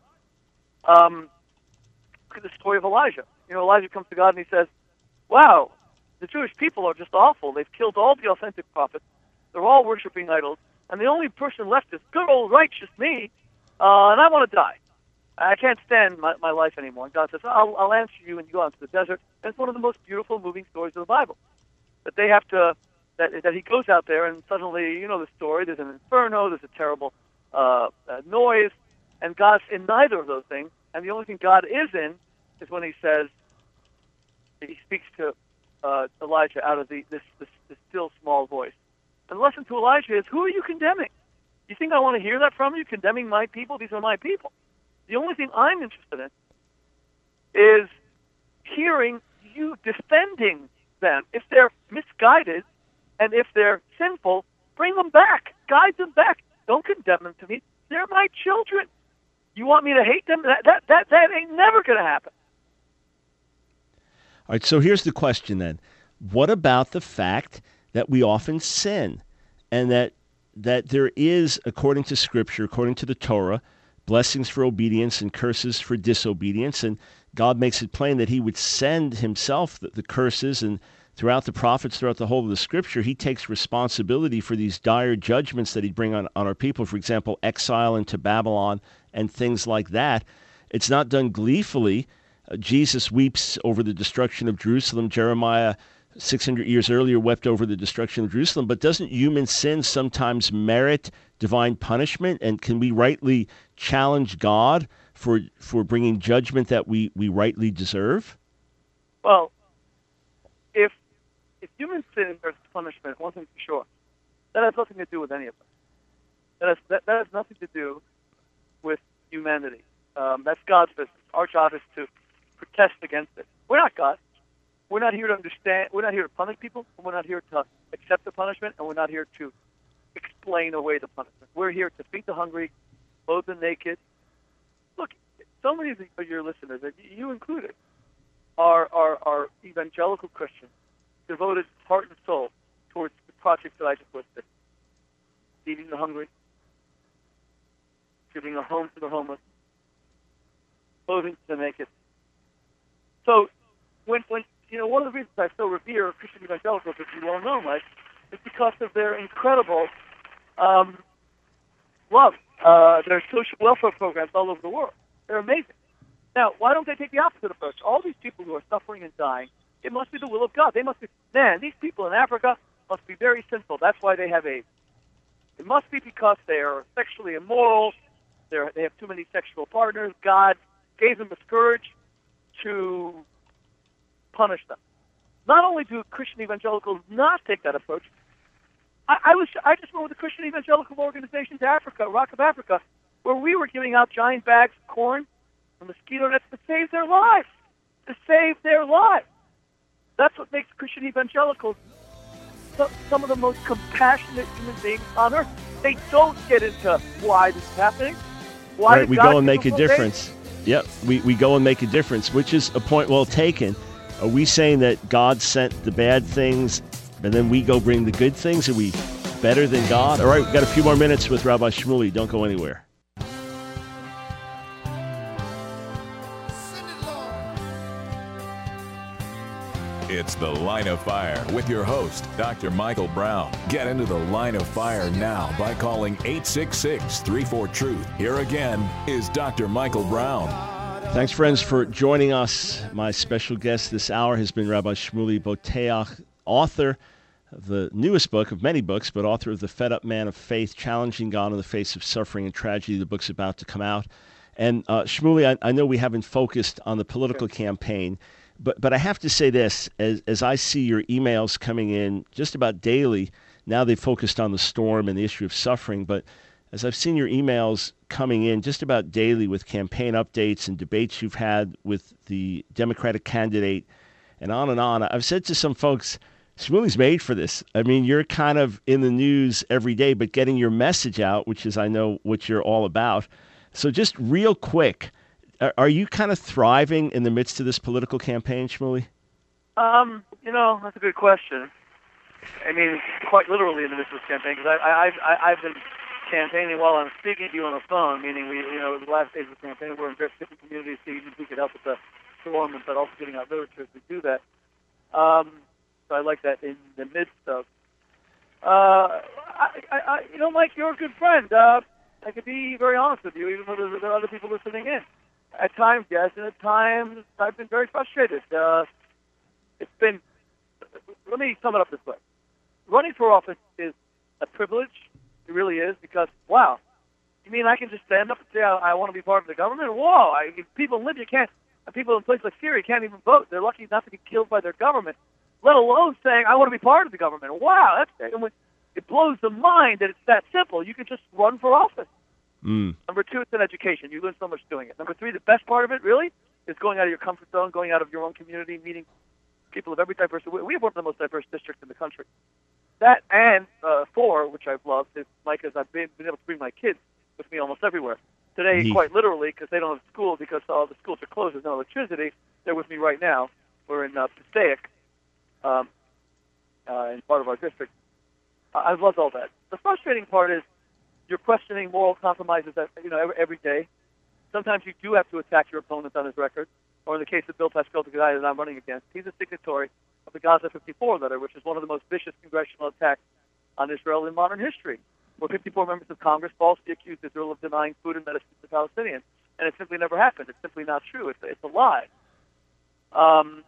Um, look at the story of Elijah. You know, Elijah comes to God and he says, wow, the Jewish people are just awful. They've killed all the authentic prophets. They're all worshiping idols. And the only person left is good old righteous me, uh, and I want to die. I can't stand my, my life anymore. And God says, I'll, I'll answer you when you go out to the desert. And it's one of the most beautiful, moving stories of the Bible. That they have to, that, that he goes out there and suddenly, you know the story, there's an inferno, there's a terrible uh, uh, noise, and God's in neither of those things. And the only thing God is in is when he says, he speaks to uh, Elijah out of the this, this, this still small voice. And the lesson to Elijah is, who are you condemning? You think I want to hear that from you, condemning my people? These are my people. The only thing I'm interested in is hearing you defending them. If they're misguided and if they're sinful, bring them back. Guide them back. Don't condemn them to me. They're my children. You want me to hate them? That that that, that ain't never going to happen. All right, so here's the question then. What about the fact that we often sin, and that that there is, according to Scripture, according to the Torah, blessings for obedience and curses for disobedience, and God makes it plain that he would send himself the, the curses, and throughout the prophets, throughout the whole of the Scripture, he takes responsibility for these dire judgments that he'd bring on, on our people, for example, exile into Babylon and things like that. It's not done gleefully. Uh, Jesus weeps over the destruction of Jerusalem. Jeremiah, six hundred years earlier, wept over the destruction of Jerusalem. But doesn't human sin sometimes merit divine punishment? And can we rightly challenge God for for bringing judgment that we, we rightly deserve? Well, if if human sin merits punishment, one thing's for sure, that has nothing to do with any of us. That has, that, that has nothing to do with humanity. Um, that's God's business. Our job is to protest against it. We're not God. We're not here to understand. We're not here to punish people. We're not here to accept the punishment, and we're not here to explain away the punishment. We're here to feed the hungry, clothe the naked. Look, so many of your listeners, you included, are, are, are evangelical Christians, devoted heart and soul towards the project that I just listed. Feeding the hungry, giving a home to the homeless, clothing to the naked. So, when, when you know, one of the reasons I so revere Christian evangelicals, as you well know, Mike, is because of their incredible um, love, uh, their social welfare programs all over the world. They're amazing. Now, why don't they take the opposite approach? All these people who are suffering and dying, it must be the will of God. They must be, man, these people in Africa must be very sinful. That's why they have AIDS. It must be because they are sexually immoral. They're, they have too many sexual partners. God gave them a scourge to punish them. Not only do Christian evangelicals not take that approach, I, I was I just went with a Christian evangelical organization to Africa, Rock of Africa, where we were giving out giant bags of corn and mosquito nets to save their lives, to save their lives. That's what makes Christian evangelicals so, some of the most compassionate human beings on earth. They don't get into why this is happening. Why right, we God go and make a different difference. things? Yep, we, we go and make a difference, which is a point well taken. Are we saying that God sent the bad things and then we go bring the good things? Are we better than God? All right, we've got a few more minutes with Rabbi Shmuley. Don't go anywhere. It's The Line of Fire with your host, Doctor Michael Brown. Get into the Line of Fire now by calling eight six six, three four, truth. Here again is Doctor Michael Brown. Thanks, friends, for joining us. My special guest this hour has been Rabbi Shmuley Boteach, author of the newest book of many books, but author of The Fed Up Man of Faith, Challenging God in the Face of Suffering and Tragedy. The book's about to come out. And uh, Shmuley, I, I know we haven't focused on the political campaign, But but I have to say this, as as I see your emails coming in just about daily, now they've focused on the storm and the issue of suffering, but as I've seen your emails coming in just about daily with campaign updates and debates you've had with the Democratic candidate and on and on, I've said to some folks, Shmuley's made for this. I mean, you're kind of in the news every day, but getting your message out, which is I know what you're all about. So just real quick, are you kind of thriving in the midst of this political campaign, Shmuley? Um, you know, that's a good question. I mean, quite literally in the midst of this campaign, because I, I, I've, I, I've been campaigning while I'm speaking to you on the phone, meaning we, you know, the last days of the campaign, we're in different communities, so we could help with the storm, but also getting out literature as we do that. Um, so I like that in the midst of. Uh, I, I, I, you know, Mike, you're a good friend. Uh, I could be very honest with you, even though there, there are other people listening in. At times, yes, and at times I've been very frustrated. Uh, it's been, let me sum it up this way. Running for office is a privilege. It really is, because, wow, you mean I can just stand up and say I, I want to be part of the government? Whoa, I, people in Libya can't, people in places like Syria can't even vote. They're lucky not to get killed by their government, let alone saying I want to be part of the government. Wow, that's, it blows the mind that it's that simple. You can just run for office. Mm. Number two, it's an education. You learn so much doing it. Number three, the best part of it, really, is going out of your comfort zone, going out of your own community, meeting people of every diversity. We have one of the most diverse districts in the country. That, and uh, four, which I've loved, is, Mike, is I've been, been able to bring my kids with me almost everywhere. Today, Neat. Quite literally, because they don't have school, because all the schools are closed, there's no electricity, they're with me right now. We're in uh, Passaic, um, uh, in part of our district. Uh, I've loved all that. The frustrating part is, you're questioning moral compromises, you know, every, every day. Sometimes you do have to attack your opponent on his record, or in the case of Bill Pascrell, the guy that I'm running against, he's a signatory of the Gaza fifty-four letter, which is one of the most vicious congressional attacks on Israel in modern history, where fifty-four members of Congress falsely accused Israel of denying food and medicine to the Palestinians, and it simply never happened. It's simply not true. It's, it's a lie. Um,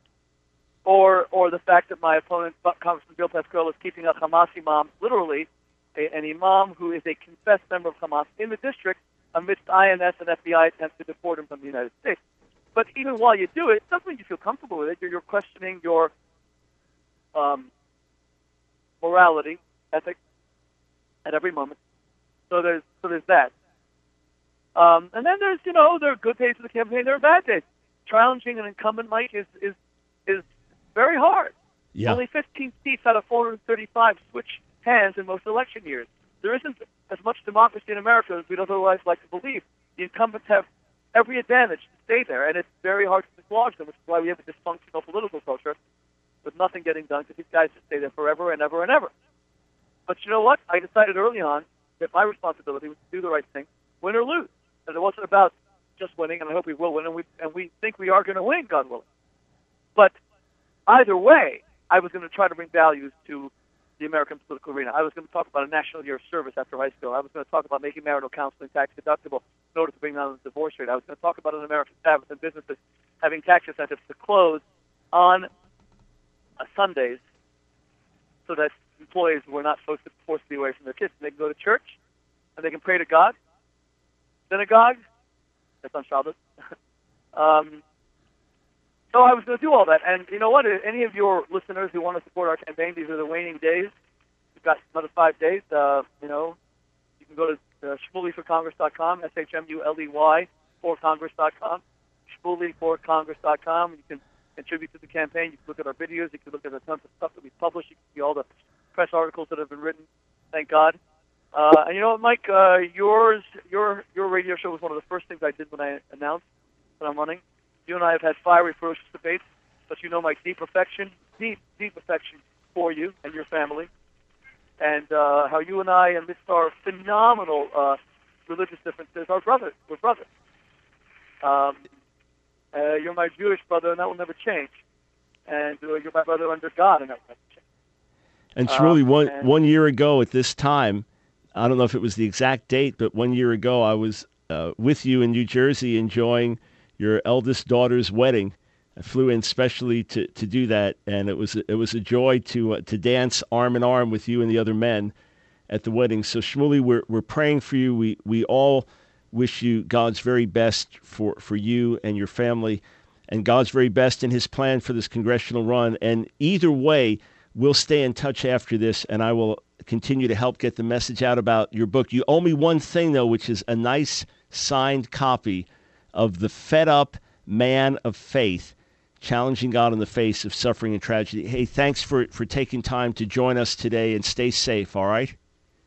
or, or the fact that my opponent, Congressman Bill Pascrell, is keeping a Hamas imam, literally, an imam who is a confessed member of Hamas in the district amidst I N S and F B I attempts to deport him from the United States. But even while you do it, it doesn't mean you feel comfortable with it. You're, you're questioning your um, morality, ethics, at every moment. So there's so there's that. Um, and then there's, you know, there are good days of the campaign, there are bad days. Challenging an incumbent, Mike, is is is very hard. Yeah. Only fifteen seats out of four hundred thirty-five switch hands in most election years. There isn't as much democracy in America as we'd otherwise like to believe. The incumbents have every advantage to stay there, and it's very hard to dislodge them, which is why we have a dysfunctional political culture with nothing getting done, because these guys just stay there forever and ever and ever. But you know what? I decided early on that my responsibility was to do the right thing, win or lose. And it wasn't about just winning, and I hope we will win, and we, and we think we are going to win, God willing. But either way, I was going to try to bring values to the American political arena. I was going to talk about a national year of service after high school. I was going to talk about making marital counseling tax deductible in order to bring down the divorce rate. I was going to talk about an American Sabbath and businesses having tax incentives to close on uh, Sundays so that employees were not supposed to forced to be away from their kids. They can go to church, and they can pray to God. Synagogue, that's on Shabbos. um, so I was going to do all that. And you know what? Any of your listeners who want to support our campaign, these are the waning days. We've got another five days. Uh, you know, you can go to uh, shmuley for congress dot com, S H M U L E Y, for congress dot com, shmuley for congress dot com. You can contribute to the campaign. You can look at our videos. You can look at the tons of stuff that we publish. You can see all the press articles that have been written. Thank God. Uh, and you know what, Mike? Uh, yours, your your radio show was one of the first things I did when I announced that I'm running. You and I have had fiery, ferocious debates, but you know my deep affection, deep, deep affection for you and your family, and uh, how you and I, amidst our phenomenal uh, religious differences, are brothers. We're brothers. Um, uh, you're my Jewish brother, and that will never change. And uh, you're my brother under God, and that will never change. And Shmuley, um, one and, one year ago at this time, I don't know if it was the exact date, but one year ago I was uh, with you in New Jersey enjoying your eldest daughter's wedding. I flew in specially to, to do that, and it was it was a joy to uh, to dance arm in arm with you and the other men at the wedding. So Shmuley, we're we're praying for you. We we all wish you God's very best for, for you and your family, and God's very best in His plan for this congressional run. And either way, we'll stay in touch after this, and I will continue to help get the message out about your book. You owe me one thing, though, which is a nice signed copy of The Fed Up Man of Faith, Challenging God in the Face of Suffering and Tragedy. Hey, thanks for, for taking time to join us today, and stay safe, all right?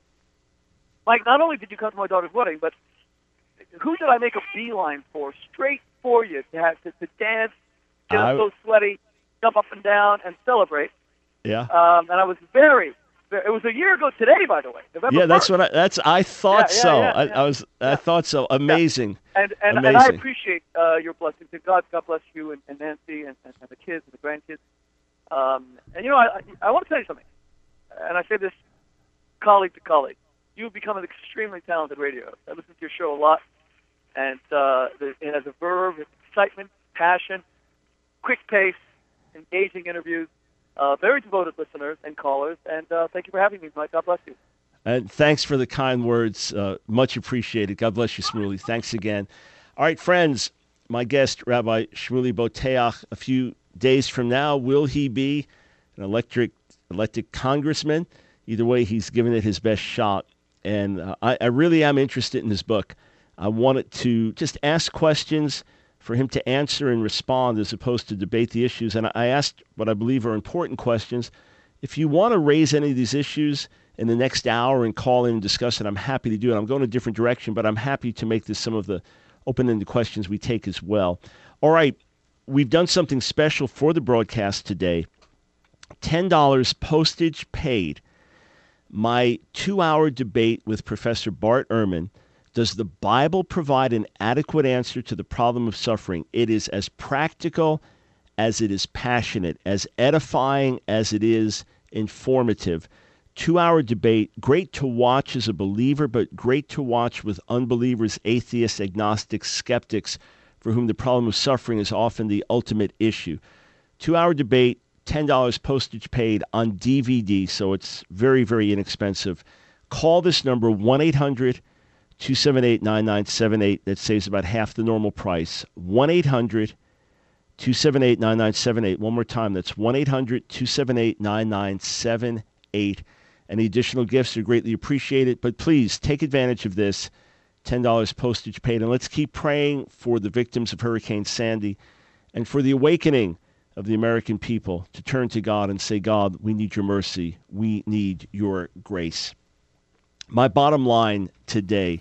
Mike, not only did you come to my daughter's wedding, but who did I make a beeline for, straight for you, to have to, to dance, get I, us so sweaty, jump up and down, and celebrate. Yeah. Um, and I was very, very, it was a year ago today, by the way. November yeah, that's first. what I, that's, I thought Yeah, yeah, so. yeah, I, yeah. I was, I Yeah. thought so. Amazing. And and, Amazing. and I appreciate uh, your blessings. And God, God bless you and, and Nancy and, and, and the kids and the grandkids. Um, and, you know, I, I want to tell you something. And I say this colleague to colleague. You've become an extremely talented radio host. I listen to your show a lot. And uh, it has a verve, excitement, passion, quick pace, engaging interviews, uh, very devoted listeners and callers. And uh, thank you for having me, Mike. God bless you. And thanks for the kind words. Uh, much appreciated. God bless you, Shmuley. Thanks again. All right, friends, my guest, Rabbi Shmuley Boteach, a few days from now, will he be an electric, elected congressman? Either way, he's given it his best shot. And uh, I, I really am interested in his book. I wanted to just ask questions for him to answer and respond as opposed to debate the issues. And I asked what I believe are important questions. If you want to raise any of these issues in the next hour and call in and discuss it, I'm happy to do it. I'm going a different direction, but I'm happy to make this some of the open-ended questions we take as well. All right, we've done something special for the broadcast today. ten dollars postage paid. My two-hour debate with Professor Bart Ehrman. Does the Bible provide an adequate answer to the problem of suffering? It is as practical as it is passionate, as edifying as it is informative. Two-hour debate, great to watch as a believer, but great to watch with unbelievers, atheists, agnostics, skeptics, for whom the problem of suffering is often the ultimate issue. Two-hour debate, ten dollars postage paid on D V D, so it's very, very inexpensive. Call this number, one eight hundred two seven eight nine nine seven eight. That saves about half the normal price. one eight hundred two seven eight nine nine seven eight. One more time, that's one eight hundred two seven eight nine nine seven eight. Any additional gifts are greatly appreciated, but please take advantage of this ten dollars postage paid, and let's keep praying for the victims of Hurricane Sandy and for the awakening of the American people to turn to God and say, God, we need your mercy. We need your grace. My bottom line today,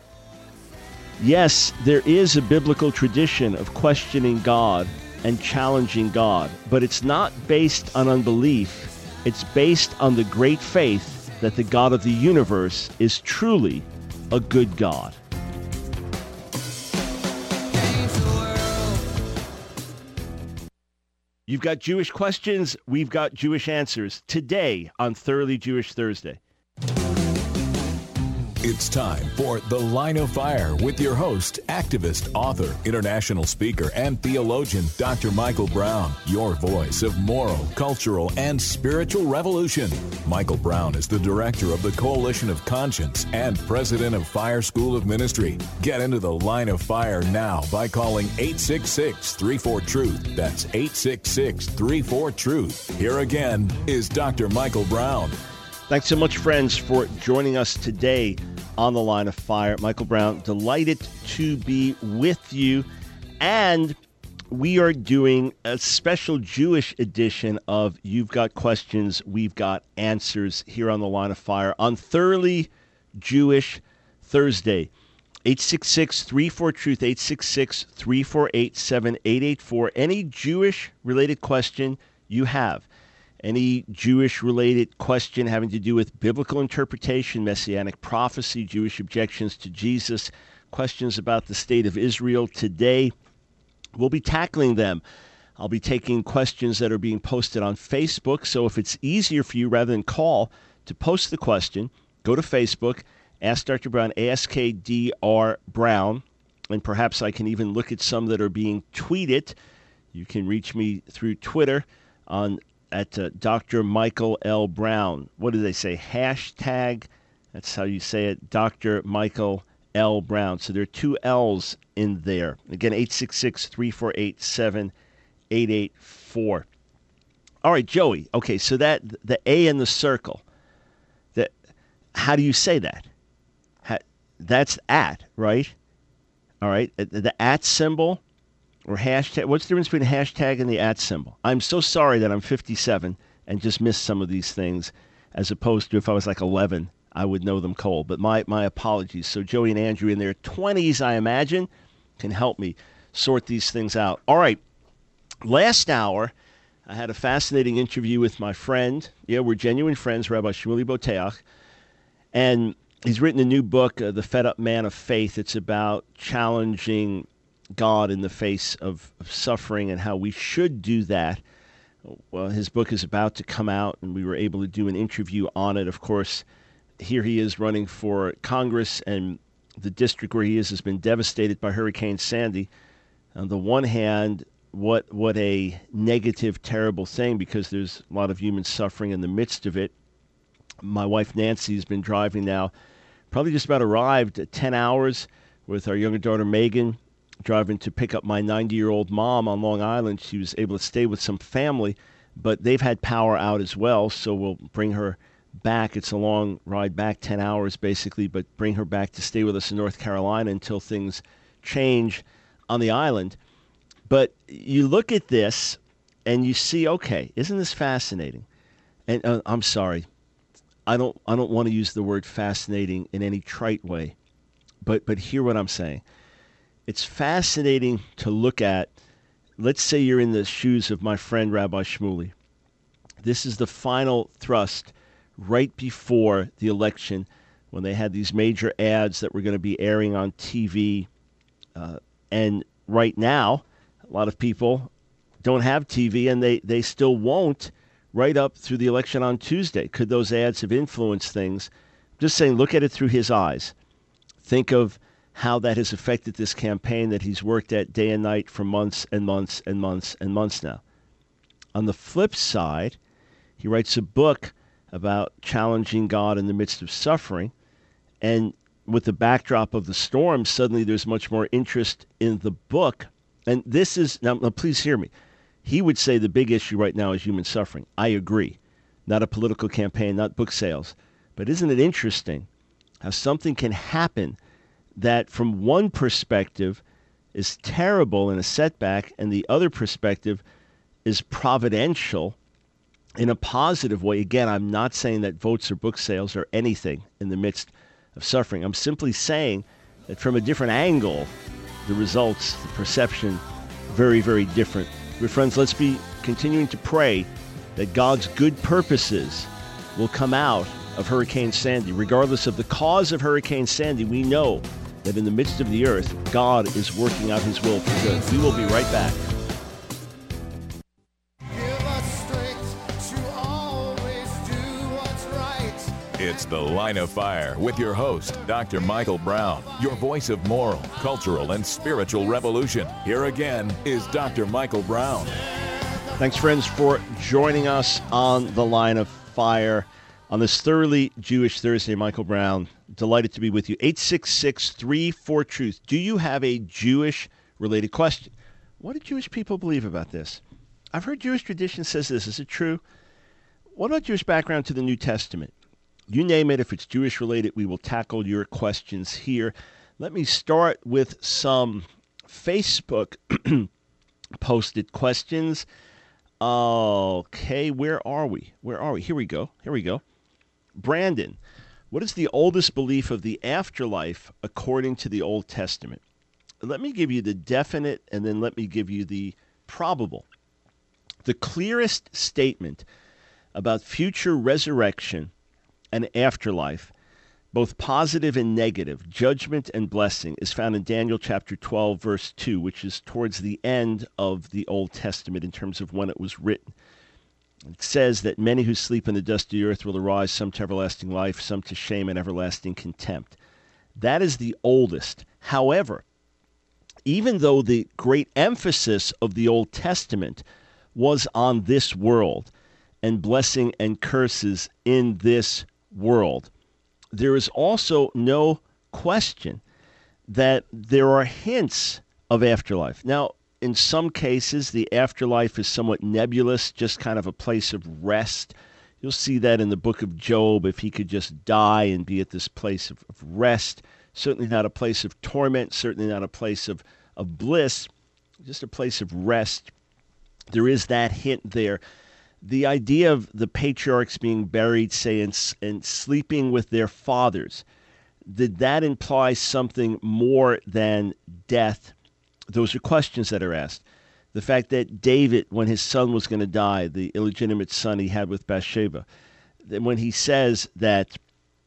yes, there is a biblical tradition of questioning God and challenging God, but it's not based on unbelief. It's based on the great faith that the God of the universe is truly a good God. You've got Jewish questions, we've got Jewish answers today on Thoroughly Jewish Thursday. It's time for The Line of Fire with your host, activist, author, international speaker, and theologian, Doctor Michael Brown, your voice of moral, cultural, and spiritual revolution. Michael Brown is the director of the Coalition of Conscience and president of Fire School of Ministry. Get into The Line of Fire now by calling eight six six, three four, truth. That's eight six six, three four, truth. Here again is Doctor Michael Brown. Thanks so much, friends, for joining us today on The Line of Fire. Michael Brown, delighted to be with you. And we are doing a special Jewish edition of You've Got Questions, We've Got Answers here on The Line of Fire on Thoroughly Jewish Thursday. eight six six, three four, truth, eight six six, three four eight, seven eight eight four. Any Jewish-related question you have. Any Jewish-related question having to do with biblical interpretation, messianic prophecy, Jewish objections to Jesus, questions about the state of Israel today, we'll be tackling them. I'll be taking questions that are being posted on Facebook, so if it's easier for you, rather than call, to post the question, go to Facebook, ask Doctor Brown, A S K D R Brown, and perhaps I can even look at some that are being tweeted. You can reach me through Twitter on at uh, Doctor Michael L. Brown. What do they say? Hashtag, that's how you say it, Doctor Michael L. Brown. So there are two L's in there. Again, eight six six, three four eight, seven eight eight four. All right, Joey. Okay, so that the A in the circle, that, how do you say that? How, that's at, right? All right, the, the at symbol, or hashtag. What's the difference between a hashtag and the at symbol? I'm so sorry that I'm fifty-seven and just missed some of these things, as opposed to if I was like eleven, I would know them cold. But my, my apologies. So Joey and Andrew in their twenties, I imagine, can help me sort these things out. All right. Last hour, I had a fascinating interview with my friend. Yeah, we're genuine friends, Rabbi Shmuley Boteach. And he's written a new book, uh, The Fed Up Man of Faith. It's about challenging God in the face of, of suffering and how we should do that. Well, his book is about to come out, and we were able to do an interview on it. Of course, here he is running for Congress, and the district where he is has been devastated by Hurricane Sandy. On the one hand, what what a negative, terrible thing, because there's a lot of human suffering in the midst of it. My wife Nancy has been driving now, probably just about arrived at ten hours with our younger daughter Megan, driving to pick up my ninety-year-old mom on Long Island. She was able to stay with some family, but they've had power out as well, so we'll bring her back. It's a long ride back, ten hours basically, but bring her back to stay with us in North Carolina until things change on the island. But you look at this and you see, okay, isn't this fascinating? And uh, I'm sorry, I don't I don't want to use the word fascinating in any trite way, but but hear what I'm saying. It's fascinating to look at. Let's say you're in the shoes of my friend Rabbi Shmuley. This is the final thrust right before the election, when they had these major ads that were going to be airing on T V. Uh, and right now, a lot of people don't have T V, and they, they still won't right up through the election on Tuesday. Could those ads have influenced things? Just saying, look at it through his eyes. Think of how that has affected this campaign that he's worked at day and night for months and months and months and months now. On the flip side, he writes a book about challenging God in the midst of suffering, and with the backdrop of the storm, suddenly there's much more interest in the book. And this is, now, now please hear me, he would say the big issue right now is human suffering. I agree. Not a political campaign, not book sales. But isn't it interesting how something can happen that from one perspective is terrible and a setback, and the other perspective is providential in a positive way? Again, I'm not saying that votes or book sales are anything in the midst of suffering. I'm simply saying that from a different angle, the results, the perception, very, very different. Good friends, let's be continuing to pray that God's good purposes will come out of Hurricane Sandy. Regardless of the cause of Hurricane Sandy, we know that in the midst of the earth, God is working out his will for good. We will be right back. Give us strength to always do what's right. It's The Line of Fire with your host, Doctor Michael Brown, your voice of moral, cultural, and spiritual revolution. Here again is Doctor Michael Brown. Thanks, friends, for joining us on The Line of Fire on this thoroughly Jewish Thursday. Michael Brown, delighted to be with you. eight six six, three four, truth. Do you have a Jewish-related question? What do Jewish people believe about this? I've heard Jewish tradition says this. Is it true? What about Jewish background to the New Testament? You name it. If it's Jewish-related, we will tackle your questions here. Let me start with some Facebook posted questions. Okay, where are we? Where are we? Here we go. Here we go. Brandon, what is the oldest belief of the afterlife according to the Old Testament? Let me give you the definite, and then let me give you the probable. The clearest statement about future resurrection and afterlife, both positive and negative, judgment and blessing, is found in Daniel chapter twelve, verse two, which is towards the end of the Old Testament in terms of when it was written. It says that many who sleep in the dust of the earth will arise, some to everlasting life, some to shame and everlasting contempt. That is the oldest. However, even though the great emphasis of the Old Testament was on this world and blessing and curses in this world, there is also no question that there are hints of afterlife. Now, in some cases, the afterlife is somewhat nebulous, just kind of a place of rest. You'll see that in the book of Job, if he could just die and be at this place of, of rest. Certainly not a place of torment, certainly not a place of, of bliss, just a place of rest. There is that hint there. The idea of the patriarchs being buried, say, and, and sleeping with their fathers, did that imply something more than death? Those are questions that are asked. The fact that David, when his son was going to die, the illegitimate son he had with Bathsheba, then when he says that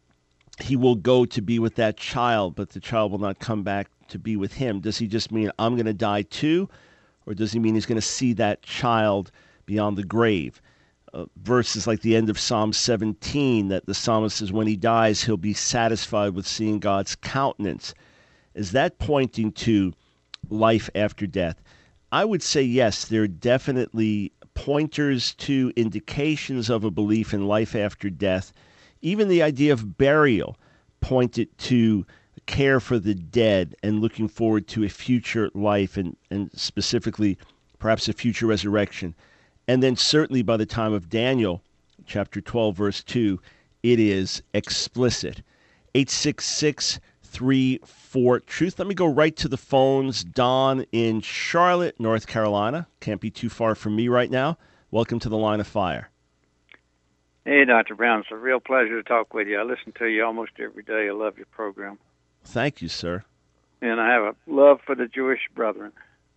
he will go to be with that child, but the child will not come back to be with him, does he just mean I'm going to die too? Or does he mean he's going to see that child beyond the grave? Uh, verses like the end of Psalm seventeen, that the psalmist says when he dies, he'll be satisfied with seeing God's countenance. Is that pointing to life after death? I would say yes, there are definitely pointers to indications of a belief in life after death. Even the idea of burial pointed to care for the dead and looking forward to a future life, and, and specifically perhaps a future resurrection. And then certainly by the time of Daniel, chapter twelve, verse two, it is explicit. eight six six, three four, truth. Let me go right to the phones. Don in Charlotte, North Carolina. Can't be too far from me right now. Welcome to the Line of Fire. Hey, Doctor Brown. It's a real pleasure to talk with you. I listen to you almost every day. I love your program. Thank you, sir. And I have a love for the Jewish brethren.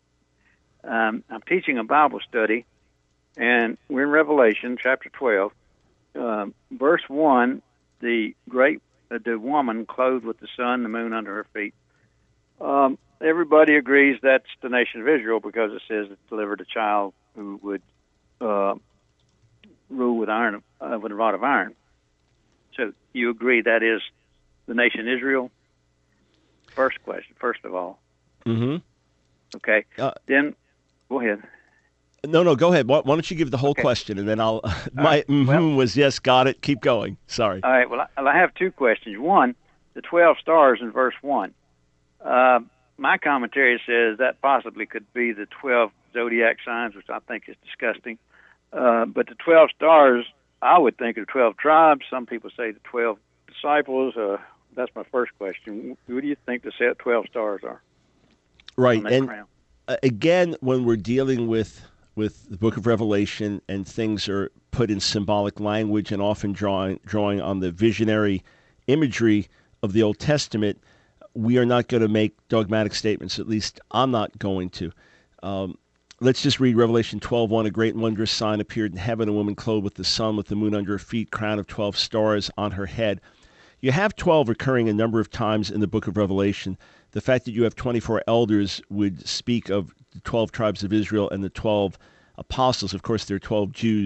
Um, I'm teaching a Bible study, and we're in Revelation chapter twelve. Um, verse one, the great, uh, the woman clothed with the sun, the moon under her feet. Um, everybody agrees that's the nation of Israel because it says it delivered a child who would uh, rule with iron, uh, with a rod of iron. So you agree that is the nation Israel? First question, first of all. Mm-hmm. Okay. Uh, then, go ahead. No, no, go ahead. Why, why don't you give the whole okay. question, and then I'll... Uh, my right. mm-hmm well, was, yes, got it. Keep going. Sorry. All right. Well, I, I have two questions. One, the twelve stars in verse one. Uh, my commentary says that possibly could be the twelve zodiac signs, which I think is disgusting. Uh, but the twelve stars, I would think of twelve tribes. Some people say the twelve disciples. Uh, that's my first question. What do you think the twelve stars are? Right. And crown? Again, when we're dealing with with the book of Revelation and things are put in symbolic language and often drawing drawing on the visionary imagery of the Old Testament, we are not going to make dogmatic statements. At least I'm not going to. Um, let's just read Revelation twelve one. A great and wondrous sign appeared in heaven, a woman clothed with the sun, with the moon under her feet, crown of twelve stars on her head. You have twelve occurring a number of times in the book of Revelation. The fact that you have twenty-four elders would speak of the twelve tribes of Israel and the twelve apostles. Of course, there are twelve Jews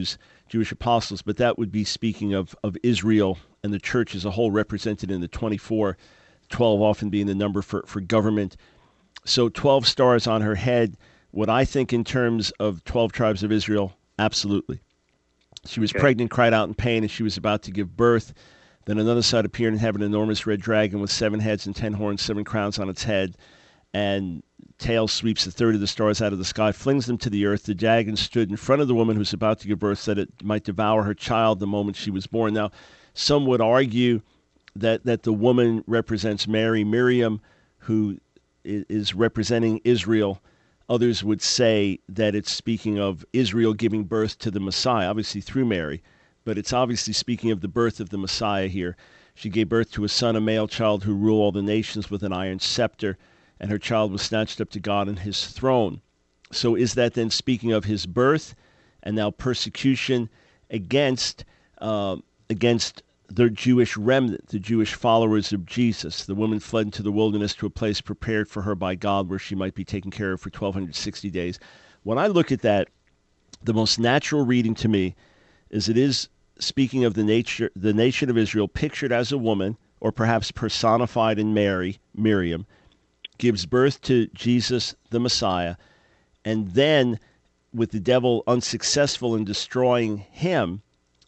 Jewish apostles, but that would be speaking of, of Israel and the church as a whole, represented in the twenty-four, twelve often being the number for, for government. So twelve stars on her head. What I think in terms of twelve tribes of Israel, absolutely. She was Okay. pregnant, cried out in pain, and she was about to give birth. Then another side appeared in heaven, an enormous red dragon with seven heads and ten horns, seven crowns on its head, and tail sweeps a third of the stars out of the sky, flings them to the earth. The dragon stood in front of the woman who was about to give birth, that it might devour her child the moment she was born. Now, some would argue that, that the woman represents Mary, Miriam, who is representing Israel. Others would say that it's speaking of Israel giving birth to the Messiah, obviously through Mary, but it's obviously speaking of the birth of the Messiah here. She gave birth to a son, a male child, who ruled all the nations with an iron scepter, and her child was snatched up to God and his throne. So is that then speaking of his birth and now persecution against uh, against the Jewish remnant, the Jewish followers of Jesus? The woman fled into the wilderness to a place prepared for her by God where she might be taken care of for twelve sixty days. When I look at that, the most natural reading to me is it is speaking of the nature, the nation of Israel pictured as a woman, or perhaps personified in Mary, Miriam, gives birth to Jesus, the Messiah, and then with the devil unsuccessful in destroying him,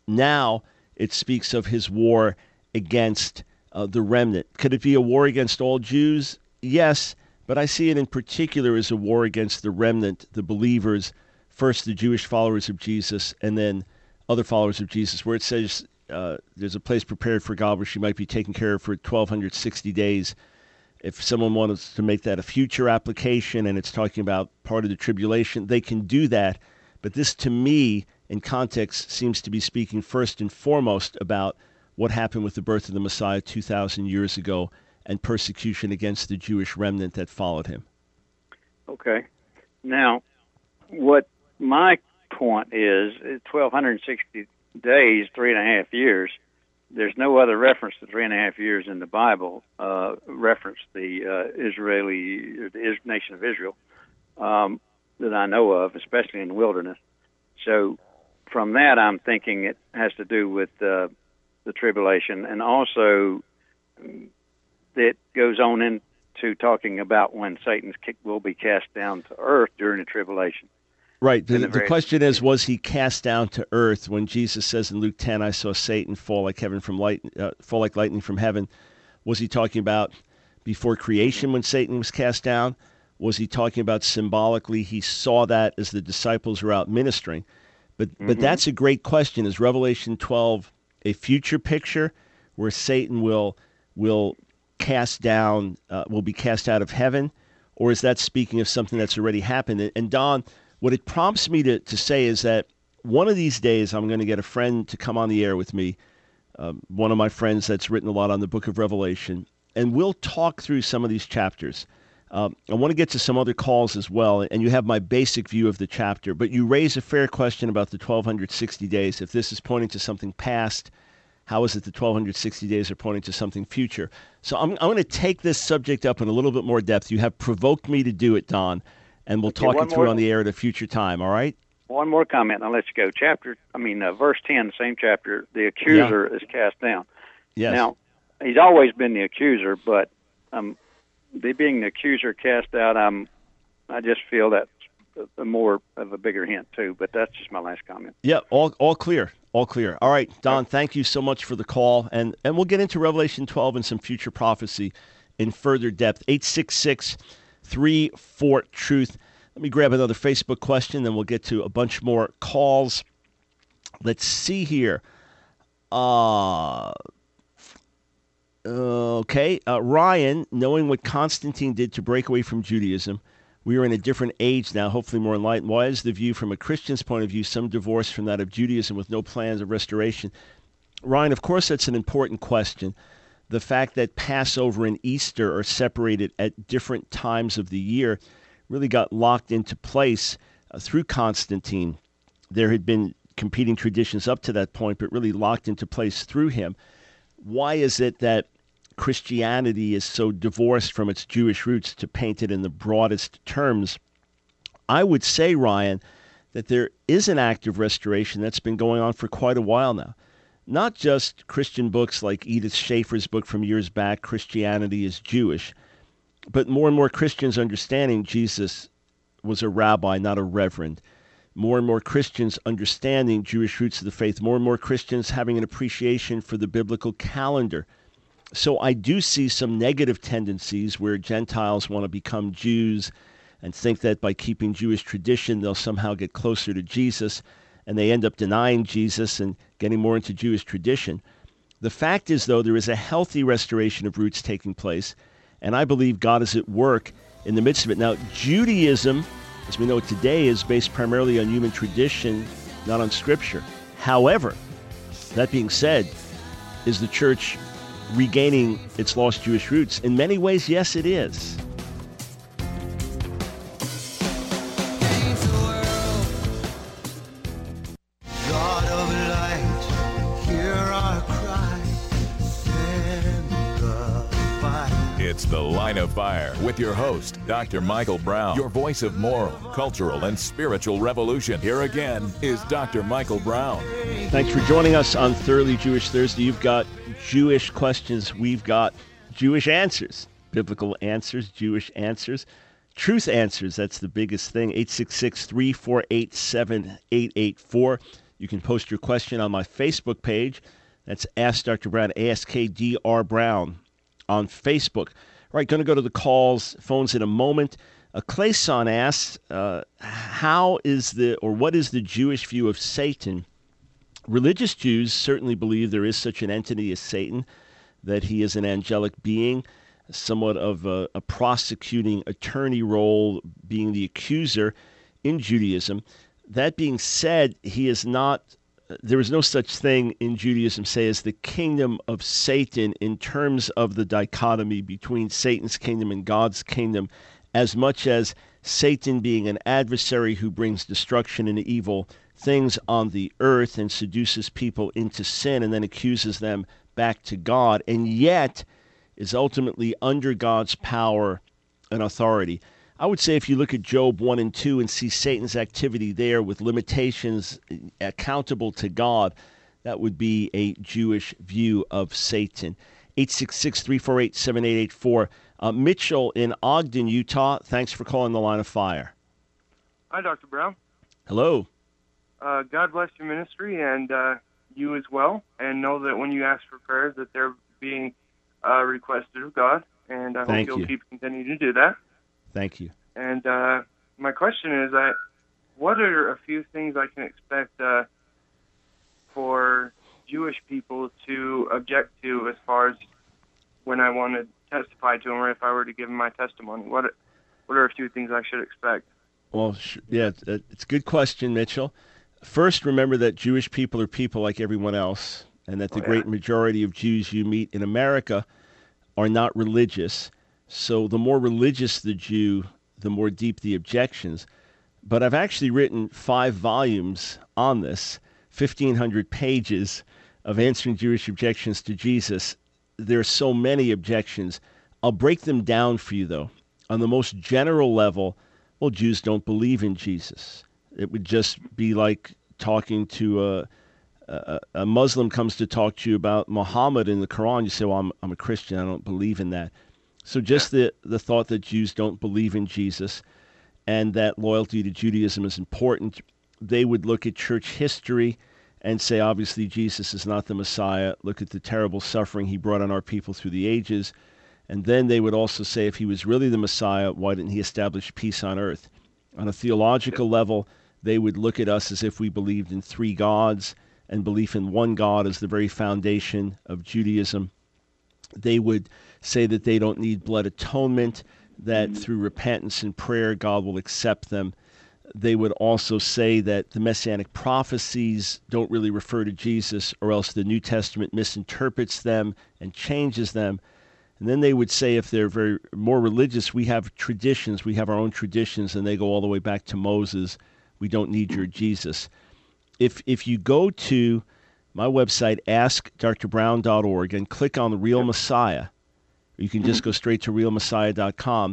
now it speaks of his war against uh, the remnant. Could it be a war against all Jews? Yes, but I see it in particular as a war against the remnant, the believers, first the Jewish followers of Jesus, and then other followers of Jesus, where it says uh, there's a place prepared for God where she might be taken care of for twelve sixty days. If someone wants to make that a future application and it's talking about part of the tribulation, they can do that. But this, to me, in context, seems to be speaking first and foremost about what happened with the birth of the Messiah two thousand years ago and persecution against the Jewish remnant that followed him. Okay. Now, what my point is, twelve sixty days, three and a half years, there's no other reference to three and a half years in the Bible, uh, reference the uh, Israeli, or the is- nation of Israel, um, that I know of, especially in the wilderness. So from that, I'm thinking it has to do with uh, the tribulation, and also it goes on into talking about when Satan's kick will be cast down to earth during the tribulation. Right. The, the the very- question is, was he cast down to earth? When Jesus says in Luke ten, "I saw Satan fall like heaven from light, uh, fall like lightning from heaven," was he talking about before creation when Satan was cast down? Was he talking about symbolically he saw that as the disciples were out ministering? But mm-hmm. but that's a great question. Is Revelation twelve a future picture where Satan will will cast down, uh, will be cast out of heaven, or is that speaking of something that's already happened? And, and Don, what it prompts me to, to say is that one of these days I'm going to get a friend to come on the air with me, uh, one of my friends that's written a lot on the book of Revelation, and we'll talk through some of these chapters. Um, I want to get to some other calls as well, and you have my basic view of the chapter, but you raise a fair question about the twelve sixty days. If this is pointing to something past, how is it the twelve sixty days are pointing to something future? So I'm, I'm going to take this subject up in a little bit more depth. You have provoked me to do it, Don, and we'll Okay, talk one it through more. on the air at a future time, all right? One more comment, and I'll let you go. Chapter, I mean, uh, verse ten, the same chapter, the accuser is cast down. Yes. Now, he's always been the accuser, but um, the being the accuser cast out, um, I just feel that's a, a more of a bigger hint, too. But that's just my last comment. Yeah, all all clear, all clear. All right, Don, thank you so much for the call, and, and we'll get into Revelation twelve and some future prophecy in further depth. eight six six, three four, truth. Let me grab another Facebook question, then we'll get to a bunch more calls. Let's see here. Uh, okay, uh, Ryan, knowing what Constantine did to break away from Judaism, we are in a different age now, hopefully more enlightened. Why is the view from a Christian's point of view some divorce from that of Judaism with no plans of restoration? Ryan, of course that's an important question. The fact that Passover and Easter are separated at different times of the year really got locked into place uh, through Constantine. There had been competing traditions up to that point, but really locked into place through him. Why is it that Christianity is so divorced from its Jewish roots, to paint it in the broadest terms? I would say, Ryan, that there is an active restoration that's been going on for quite a while now. Not just Christian books like Edith Schaeffer's book from years back, Christianity is Jewish, but more and more Christians understanding Jesus was a rabbi, not a reverend. More and more Christians understanding Jewish roots of the faith. More and more Christians having an appreciation for the biblical calendar. So I do see some negative tendencies where Gentiles want to become Jews and think that by keeping Jewish tradition, they'll somehow get closer to Jesus, and they end up denying Jesus and getting more into Jewish tradition. The fact is, though, there is a healthy restoration of roots taking place, and I believe God is at work in the midst of it. Now, Judaism, as we know it today, is based primarily on human tradition, not on Scripture. However, that being said, is the church regaining its lost Jewish roots? In many ways, yes, it is. It's The Line of Fire with your host, Doctor Michael Brown, your voice of moral, cultural, and spiritual revolution. Here again is Doctor Michael Brown. Thanks for joining us on Thoroughly Jewish Thursday. You've got Jewish questions. We've got Jewish answers, biblical answers, Jewish answers, truth answers. That's the biggest thing. eight six six, three four eight, seven eight eight four. You can post your question on my Facebook page. That's Ask Doctor Brown, A S K D R Brown on Facebook. All right, going to go to the calls, phones in a moment. Uh, Clayson asks, uh, how is the, or what is the Jewish view of Satan? Religious Jews certainly believe there is such an entity as Satan, that he is an angelic being, somewhat of a, a prosecuting attorney role, being the accuser in Judaism. That being said, he is not, there is no such thing in Judaism, say, as the kingdom of Satan in terms of the dichotomy between Satan's kingdom and God's kingdom, as much as Satan being an adversary who brings destruction and evil things on the earth and seduces people into sin and then accuses them back to God, and yet is ultimately under God's power and authority. I would say if you look at Job one and two and see Satan's activity there with limitations accountable to God, that would be a Jewish view of Satan. eight six six, three four eight, seven eight eight four. Uh, Mitchell in Ogden, Utah, thanks for calling The Line of Fire. Hi, Doctor Brown. Hello. Uh, God bless your ministry and uh, you as well, and know that when you ask for prayers that they're being uh, requested of God, and I Thank hope you'll you. keep continuing to do that. Thank you. And uh, my question is, I, what are a few things I can expect uh, for Jewish people to object to as far as when I want to testify to them, or if I were to give them my testimony? What are, what are a few things I should expect? Well, yeah, it's a good question, Mitchell. First, remember that Jewish people are people like everyone else, and that the Oh, yeah. great majority of Jews you meet in America are not religious. So the more religious the Jew, the more deep the objections. But I've actually written five volumes on this, fifteen hundred pages of answering Jewish objections to Jesus. There are so many objections. I'll break them down for you, though. On the most general level, well, Jews don't believe in Jesus. It would just be like talking to a, a, a Muslim comes to talk to you about Muhammad in the Quran. You say, well, I'm, I'm a Christian. I don't believe in that. So just the, the thought that Jews don't believe in Jesus and that loyalty to Judaism is important, they would look at church history and say, obviously, Jesus is not the Messiah. Look at the terrible suffering he brought on our people through the ages. And then they would also say, if he was really the Messiah, why didn't he establish peace on earth? On a theological level, they would look at us as if we believed in three gods, and belief in one God is the very foundation of Judaism. They would say that they don't need blood atonement, that through repentance and prayer, God will accept them. They would also say that the messianic prophecies don't really refer to Jesus, or else the New Testament misinterprets them and changes them. And then they would say, if they're very more religious, we have traditions, we have our own traditions, and they go all the way back to Moses. We don't need your Jesus. If if you go to my website, ask dr brown dot org, and click on the Real Messiah, you can just go straight to real messiah dot com.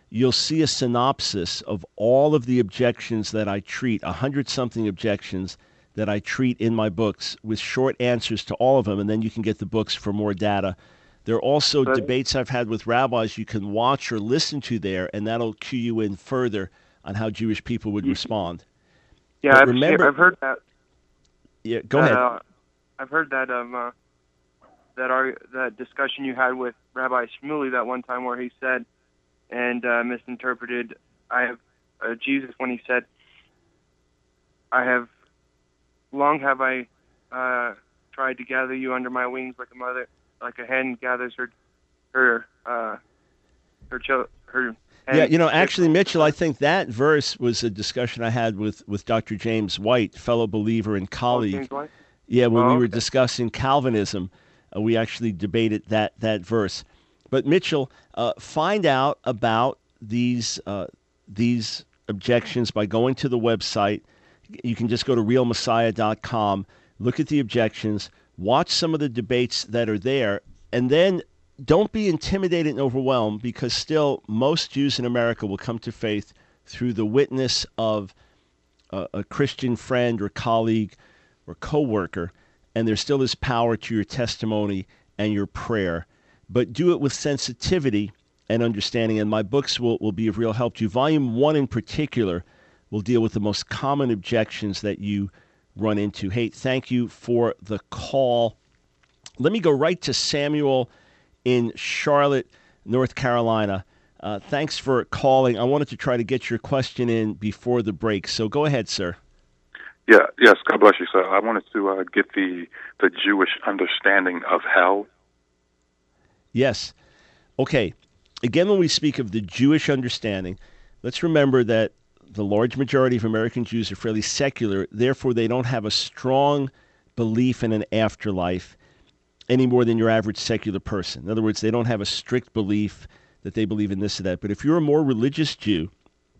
you'll see a synopsis of all of the objections that I treat, a hundred-something objections that I treat in my books with short answers to all of them, and then you can get the books for more data. There are also But- debates I've had with rabbis you can watch or listen to there, and that'll cue you in further on how Jewish people would respond. Yeah, But I've, remember- I've heard that. Yeah, go that, ahead. Uh, I've heard that um uh, that our that discussion you had with Rabbi Shmuley that one time where he said and uh, misinterpreted I have uh, Jesus when he said, "I have long have I uh, tried to gather you under my wings like a mother, like a hen gathers her her uh, her chil- her." Yeah, you know, actually, Mitchell, I think that verse was a discussion I had with, with Doctor James White, fellow believer and colleague. James White? Yeah, when Oh, we were okay. discussing Calvinism, uh, we actually debated that that verse. But Mitchell, uh, find out about these uh, these objections by going to the website. You can just go to real messiah dot com, look at the objections, watch some of the debates that are there, and then don't be intimidated and overwhelmed, because still most Jews in America will come to faith through the witness of a, a Christian friend or colleague or coworker, and there still is power to your testimony and your prayer. But do it with sensitivity and understanding, and my books will, will be of real help to you. Volume one in particular will deal with the most common objections that you run into. Hey, thank you for the call. Let me go right to Samuel in Charlotte, North Carolina. Uh, thanks for calling. I wanted to try to get your question in before the break, so go ahead, sir. Yeah, yes, God bless you, sir. I wanted to uh, get the the Jewish understanding of hell. Yes. Okay. Again, when we speak of the Jewish understanding, let's remember that the large majority of American Jews are fairly secular. Therefore, they don't have a strong belief in an afterlife any more than your average secular person. In other words, they don't have a strict belief that they believe in this or that. But if you're a more religious Jew,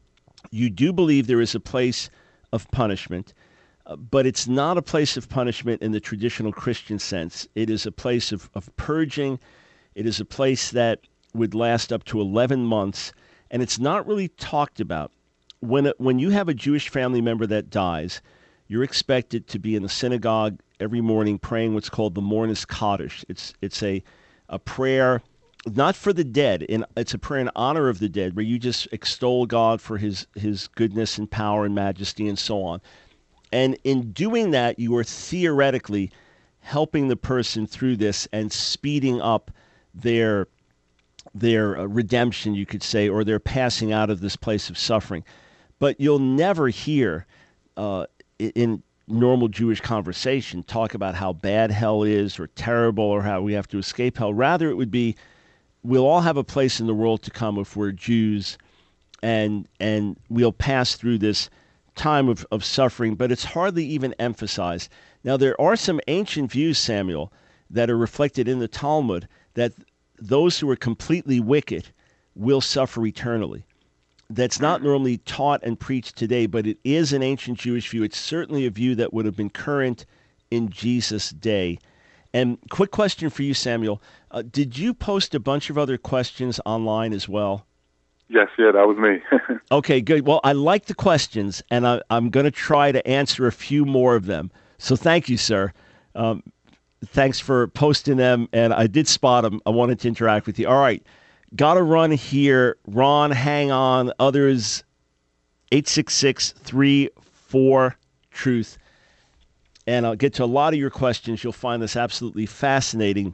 you do believe there is a place of punishment, uh, but it's not a place of punishment in the traditional Christian sense. It is a place of, of purging. It is a place that would last up to eleven months, and it's not really talked about. When it, when you have a Jewish family member that dies, you're expected to be in the synagogue every morning praying what's called the Mourner's Kaddish. It's it's a a prayer not for the dead, in, it's a prayer in honor of the dead, where you just extol God for his his goodness and power and majesty and so on. And in doing that, you are theoretically helping the person through this and speeding up their their uh, redemption, you could say, or their passing out of this place of suffering. But you'll never hear uh, in normal Jewish conversation talk about how bad hell is or terrible or how we have to escape hell. Rather, it would be, we'll all have a place in the world to come if we're Jews, and and we'll pass through this time of, of suffering, but it's hardly even emphasized. Now, there are some ancient views, Samuel, that are reflected in the Talmud, that those who are completely wicked will suffer eternally. That's not normally taught and preached today, but it is an ancient Jewish view. It's certainly a view that would have been current in Jesus' day. And quick question for you, Samuel. Uh, did you post a bunch of other questions online as well? Yes, yeah, that was me. Okay, good. Well, I like the questions, and I, I'm going to try to answer a few more of them. So thank you, sir. Um, thanks for posting them, and I did spot them. I wanted to interact with you. All right. Got to run here. Ron, hang on. Others, eight six six, three four, truth. And I'll get to a lot of your questions. You'll find this absolutely fascinating.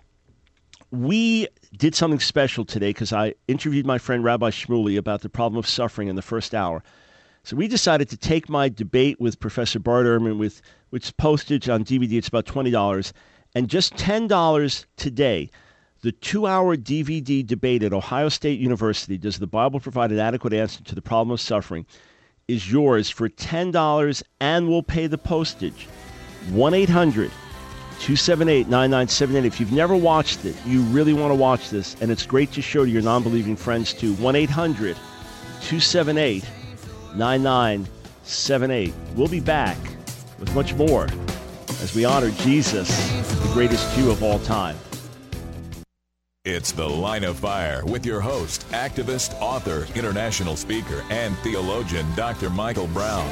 We did something special today because I interviewed my friend Rabbi Shmuley about the problem of suffering in the first hour. So we decided to take my debate with Professor Bart Ehrman, with which postage on D V D, it's about twenty dollars, and just ten dollars today. The two-hour D V D debate at Ohio State University, Does the Bible Provide an Adequate Answer to the Problem of Suffering, is yours for ten dollars, and we'll pay the postage. one eight hundred, two seven eight, nine nine seven eight. If you've never watched it, you really want to watch this, and it's great to show to your non-believing friends too. one eight hundred, two seven eight, nine nine seven eight. We'll be back with much more as we honor Jesus, the greatest Jew of all time. It's The Line of Fire with your host, activist, author, international speaker, and theologian, Doctor Michael Brown.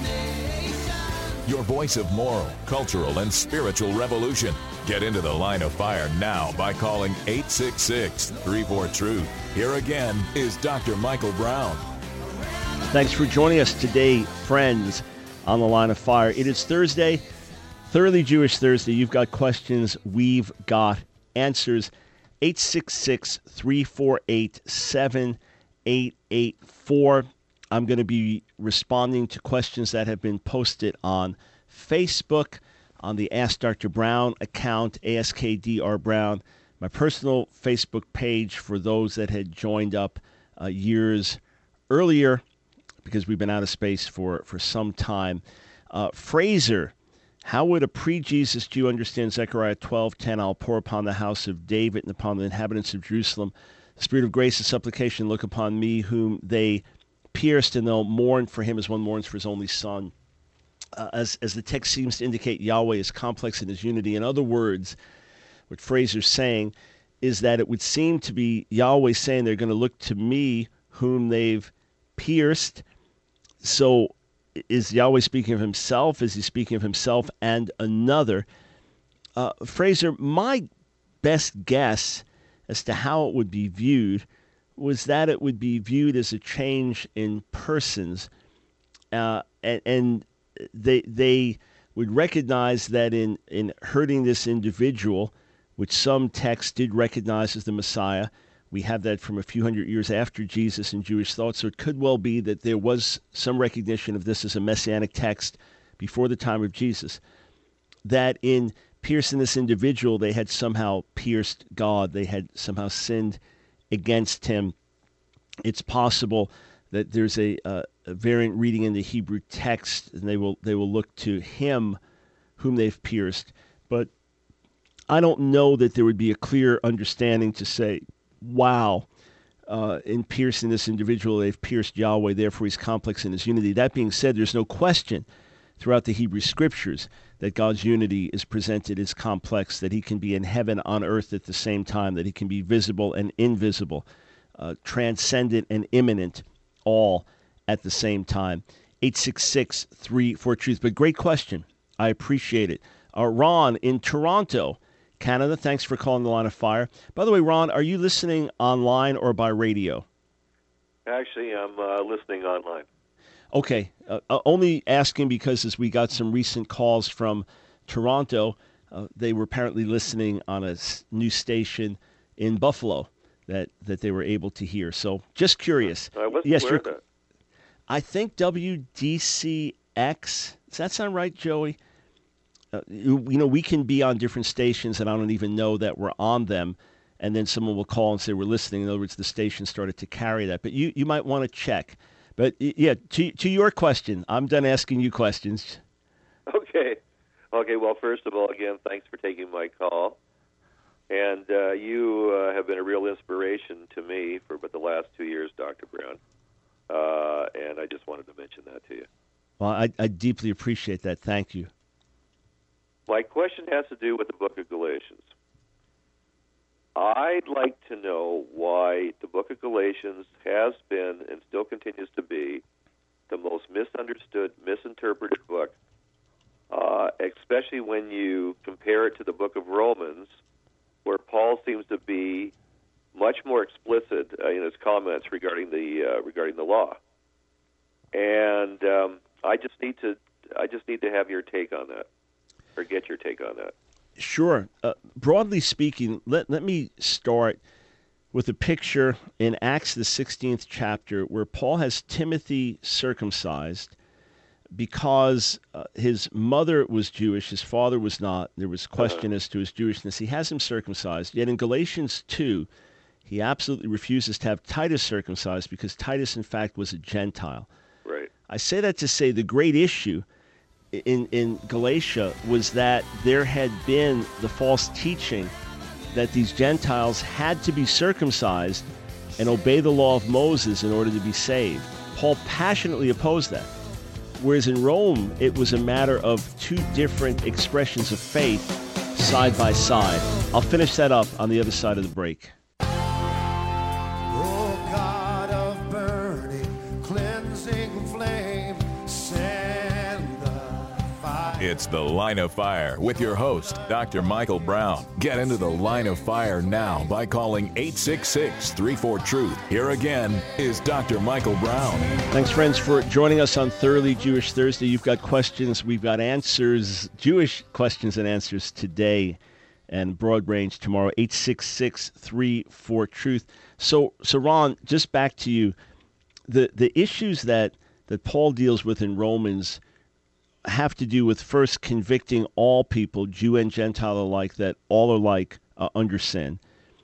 Your voice of moral, cultural, and spiritual revolution. Get into The Line of Fire now by calling eight six six, three four, truth. Here again is Doctor Michael Brown. Thanks for joining us today, friends, on The Line of Fire. It is Thursday, Thoroughly Jewish Thursday. You've got questions, we've got answers. eight six six, three four eight, seven eight eight four. I'm going to be responding to questions that have been posted on Facebook, on the Ask Doctor Brown account, A S K D R Brown, my personal Facebook page for those that had joined up uh, years earlier, because we've been out of space for, for some time. Uh, Fraser, how would a pre-Jesus Jew understand Zechariah twelve ten? I'll pour upon the house of David and upon the inhabitants of Jerusalem the spirit of grace and supplication, look upon me, whom they pierced, and they'll mourn for him as one mourns for his only son. Uh, as, as the text seems to indicate, Yahweh is complex in his unity. In other words, what Fraser's saying is that it would seem to be Yahweh saying they're going to look to me, whom they've pierced. So is Yahweh speaking of himself? Is he speaking of himself and another? Uh, Fraser, my best guess as to how it would be viewed was that it would be viewed as a change in persons. Uh, and, and they they would recognize that in, in hurting this individual, which some texts did recognize as the Messiah, we have that from a few hundred years after Jesus in Jewish thought, so it could well be that there was some recognition of this as a messianic text before the time of Jesus, that in piercing this individual, they had somehow pierced God, they had somehow sinned against him. It's possible that there's a, uh, a variant reading in the Hebrew text, and they will they will look to him whom they've pierced. But I don't know that there would be a clear understanding to say, wow, uh, in piercing this individual, they've pierced Yahweh, therefore he's complex in his unity. That being said, there's no question throughout the Hebrew Scriptures that God's unity is presented as complex, that he can be in heaven on earth at the same time, that he can be visible and invisible, uh, transcendent and immanent, all at the same time. eight six six, three four, truth. But great question. I appreciate it. Uh, Ron in Toronto, Canada, thanks for calling The Line of Fire. By the way, Ron, are you listening online or by radio? Actually, I'm uh, listening online. Okay. Uh, only asking because as we got some recent calls from Toronto, uh, they were apparently listening on a new station in Buffalo that, that they were able to hear. So just curious. I wasn't yes, aware of that. I think W D C X, does that sound right, Joey? Uh, you, you know, we can be on different stations, and I don't even know that we're on them, and then someone will call and say we're listening. In other words, the station started to carry that. But you, you might want to check. But, yeah, to, to your question, I'm done asking you questions. Okay. Okay, well, first of all, again, thanks for taking my call. And uh, you uh, have been a real inspiration to me for about the last two years, Doctor Brown. Uh, and I just wanted to mention that to you. Well, I, I deeply appreciate that. Thank you. My question has to do with the book of Galatians. I'd like to know why the book of Galatians has been and still continues to be the most misunderstood, misinterpreted book, uh, especially when you compare it to the book of Romans, where Paul seems to be much more explicit uh, in his comments regarding the uh, regarding the law. And um, I just need to I just need to have your take on that, or get your take on that. Sure. Uh, broadly speaking, let, let me start with a picture in Acts, the sixteenth chapter, where Paul has Timothy circumcised because uh, his mother was Jewish, his father was not. There was question uh-huh. as to his Jewishness. He has him circumcised. Yet in Galatians two, he absolutely refuses to have Titus circumcised because Titus, in fact, was a Gentile. Right. I say that to say the great issue in, in Galatia was that there had been the false teaching that these Gentiles had to be circumcised and obey the law of Moses in order to be saved. Paul passionately opposed that. Whereas in Rome, it was a matter of two different expressions of faith side by side. I'll finish that up on the other side of the break. It's The Line of Fire with your host, Doctor Michael Brown. Get into The Line of Fire now by calling eight six six, three four, truth. Here again is Doctor Michael Brown. Thanks, friends, for joining us on Thoroughly Jewish Thursday. You've got questions, we've got answers, Jewish questions and answers today, and broad range tomorrow, eight six six, three four, truth. So, so Ron, just back to you. The the issues that, that Paul deals with in Romans have to do with first convicting all people, Jew and Gentile alike, that all are alike uh, under sin.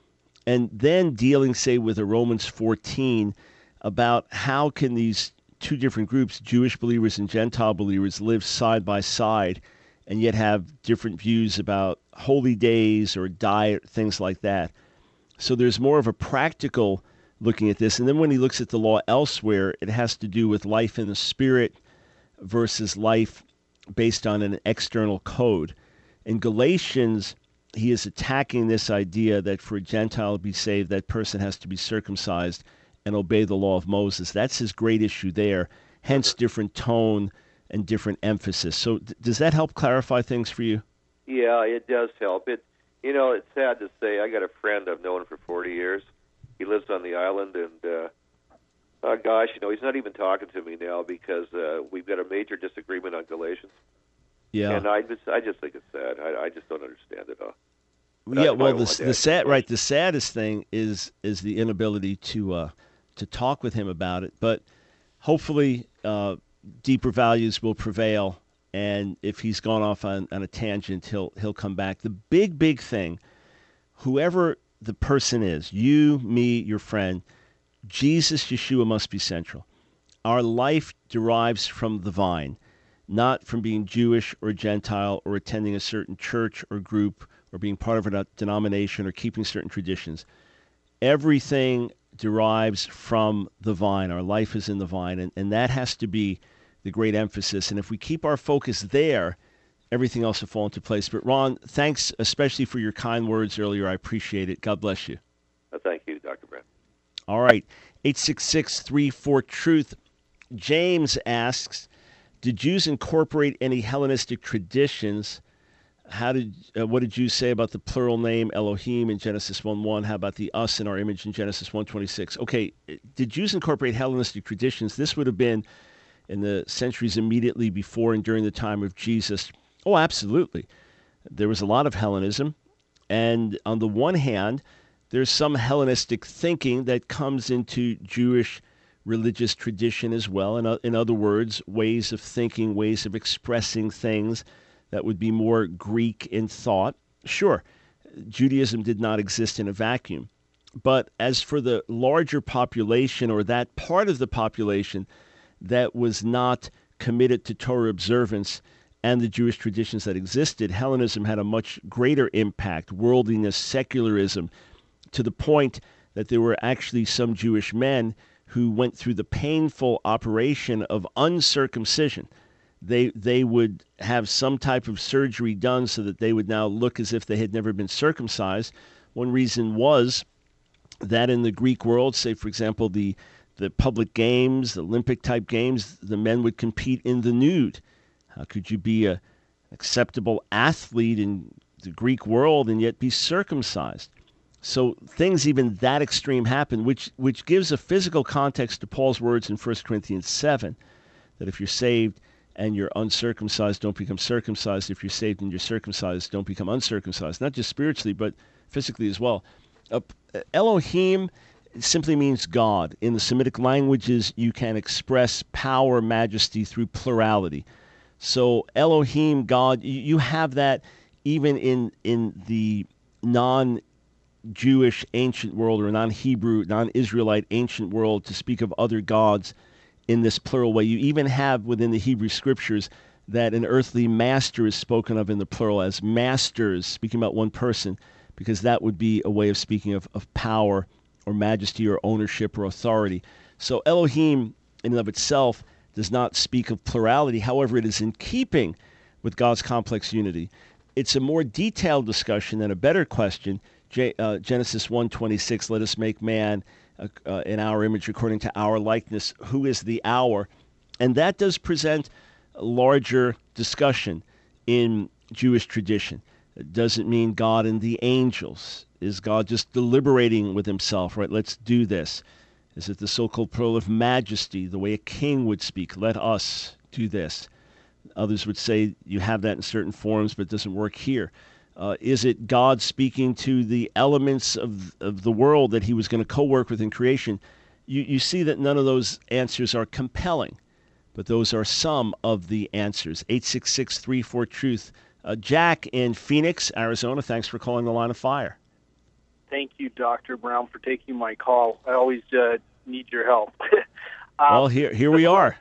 And then dealing, say, with a Romans fourteen about how can these two different groups, Jewish believers and Gentile believers, live side by side and yet have different views about holy days or diet, things like that. So there's more of a practical looking at this. And then when he looks at the law elsewhere, it has to do with life in the spirit versus life based on an external code. In Galatians, he is attacking this idea that for a Gentile to be saved, that person has to be circumcised and obey the law of Moses. That's his great issue there, hence different tone and different emphasis. So th- does that help clarify things for you? Yeah, it does help. It, you know, it's sad to say, I got a friend I've known for forty years. He lives on the island, and uh, uh, gosh, you know, he's not even talking to me now because uh, we've got a major disagreement on Galatians. Yeah, and I just, I just think it's sad. I, I just don't understand it all. But yeah, I, well, I the the sad right, the saddest thing is is the inability to uh, to talk with him about it. But hopefully, uh, deeper values will prevail, and if he's gone off on, on a tangent, he'll he'll come back. The big big thing, whoever the person is, you, me, your friend, Jesus, Yeshua must be central. Our life derives from the vine, not from being Jewish or Gentile or attending a certain church or group or being part of a denomination or keeping certain traditions. Everything derives from the vine. Our life is in the vine, and, and that has to be the great emphasis. And if we keep our focus there, everything else will fall into place. But Ron, thanks especially for your kind words earlier. I appreciate it. God bless you. Uh, thank you, Doctor Brown. All right. eight six six, three four, truth. James asks, did Jews incorporate any Hellenistic traditions? How did uh, what did Jews say about the plural name Elohim in Genesis one one? How about the us in our image in Genesis one twenty-six? Okay, did Jews incorporate Hellenistic traditions? This would have been in the centuries immediately before and during the time of Jesus. Oh, absolutely. There was a lot of Hellenism. And on the one hand, there's some Hellenistic thinking that comes into Jewish religious tradition as well. In, in other words, ways of thinking, ways of expressing things that would be more Greek in thought. Sure, Judaism did not exist in a vacuum. But as for the larger population, or that part of the population that was not committed to Torah observance and the Jewish traditions that existed, Hellenism had a much greater impact, worldliness, secularism, to the point that there were actually some Jewish men who went through the painful operation of uncircumcision. They they would have some type of surgery done so that they would now look as if they had never been circumcised. One reason was that in the Greek world, say, for example, the, the public games, the Olympic-type games, the men would compete in the nude. How could you be an acceptable athlete in the Greek world and yet be circumcised? So things even that extreme happen, which which gives a physical context to Paul's words in First Corinthians seven, that if you're saved and you're uncircumcised, don't become circumcised. If you're saved and you're circumcised, don't become uncircumcised. Not just spiritually, but physically as well. Uh, Elohim simply means God. In the Semitic languages, you can express power, majesty through plurality. So Elohim, God, you have that even in in the non-Jewish ancient world, or non-Hebrew, non-Israelite ancient world, to speak of other gods in this plural way. You even have within the Hebrew scriptures that an earthly master is spoken of in the plural as masters, speaking about one person, because that would be a way of speaking of, of power or majesty or ownership or authority. So Elohim in and of itself does not speak of plurality. However, it is in keeping with God's complex unity. It's a more detailed discussion and a better question. J- uh, Genesis one twenty-six, let us make man uh, uh, in our image according to our likeness. Who is the our? And that does present a larger discussion. in Jewish tradition. It doesn't mean God and the angels. Is God just deliberating with himself, right? Let's do this. Is it the so-called pearl of majesty, the way a king would speak? Let us do this. Others would say you have that in certain forms, but it doesn't work here. Uh, is it God speaking to the elements of, of the world that he was going to co-work with in creation? You, you see that none of those answers are compelling, but those are some of the answers. eight six six, three four, truth. Uh, Jack in Phoenix, Arizona, thanks for calling the Line of Fire. Thank you, Doctor Brown, for taking my call. I always uh, need your help. um, well, here here we are.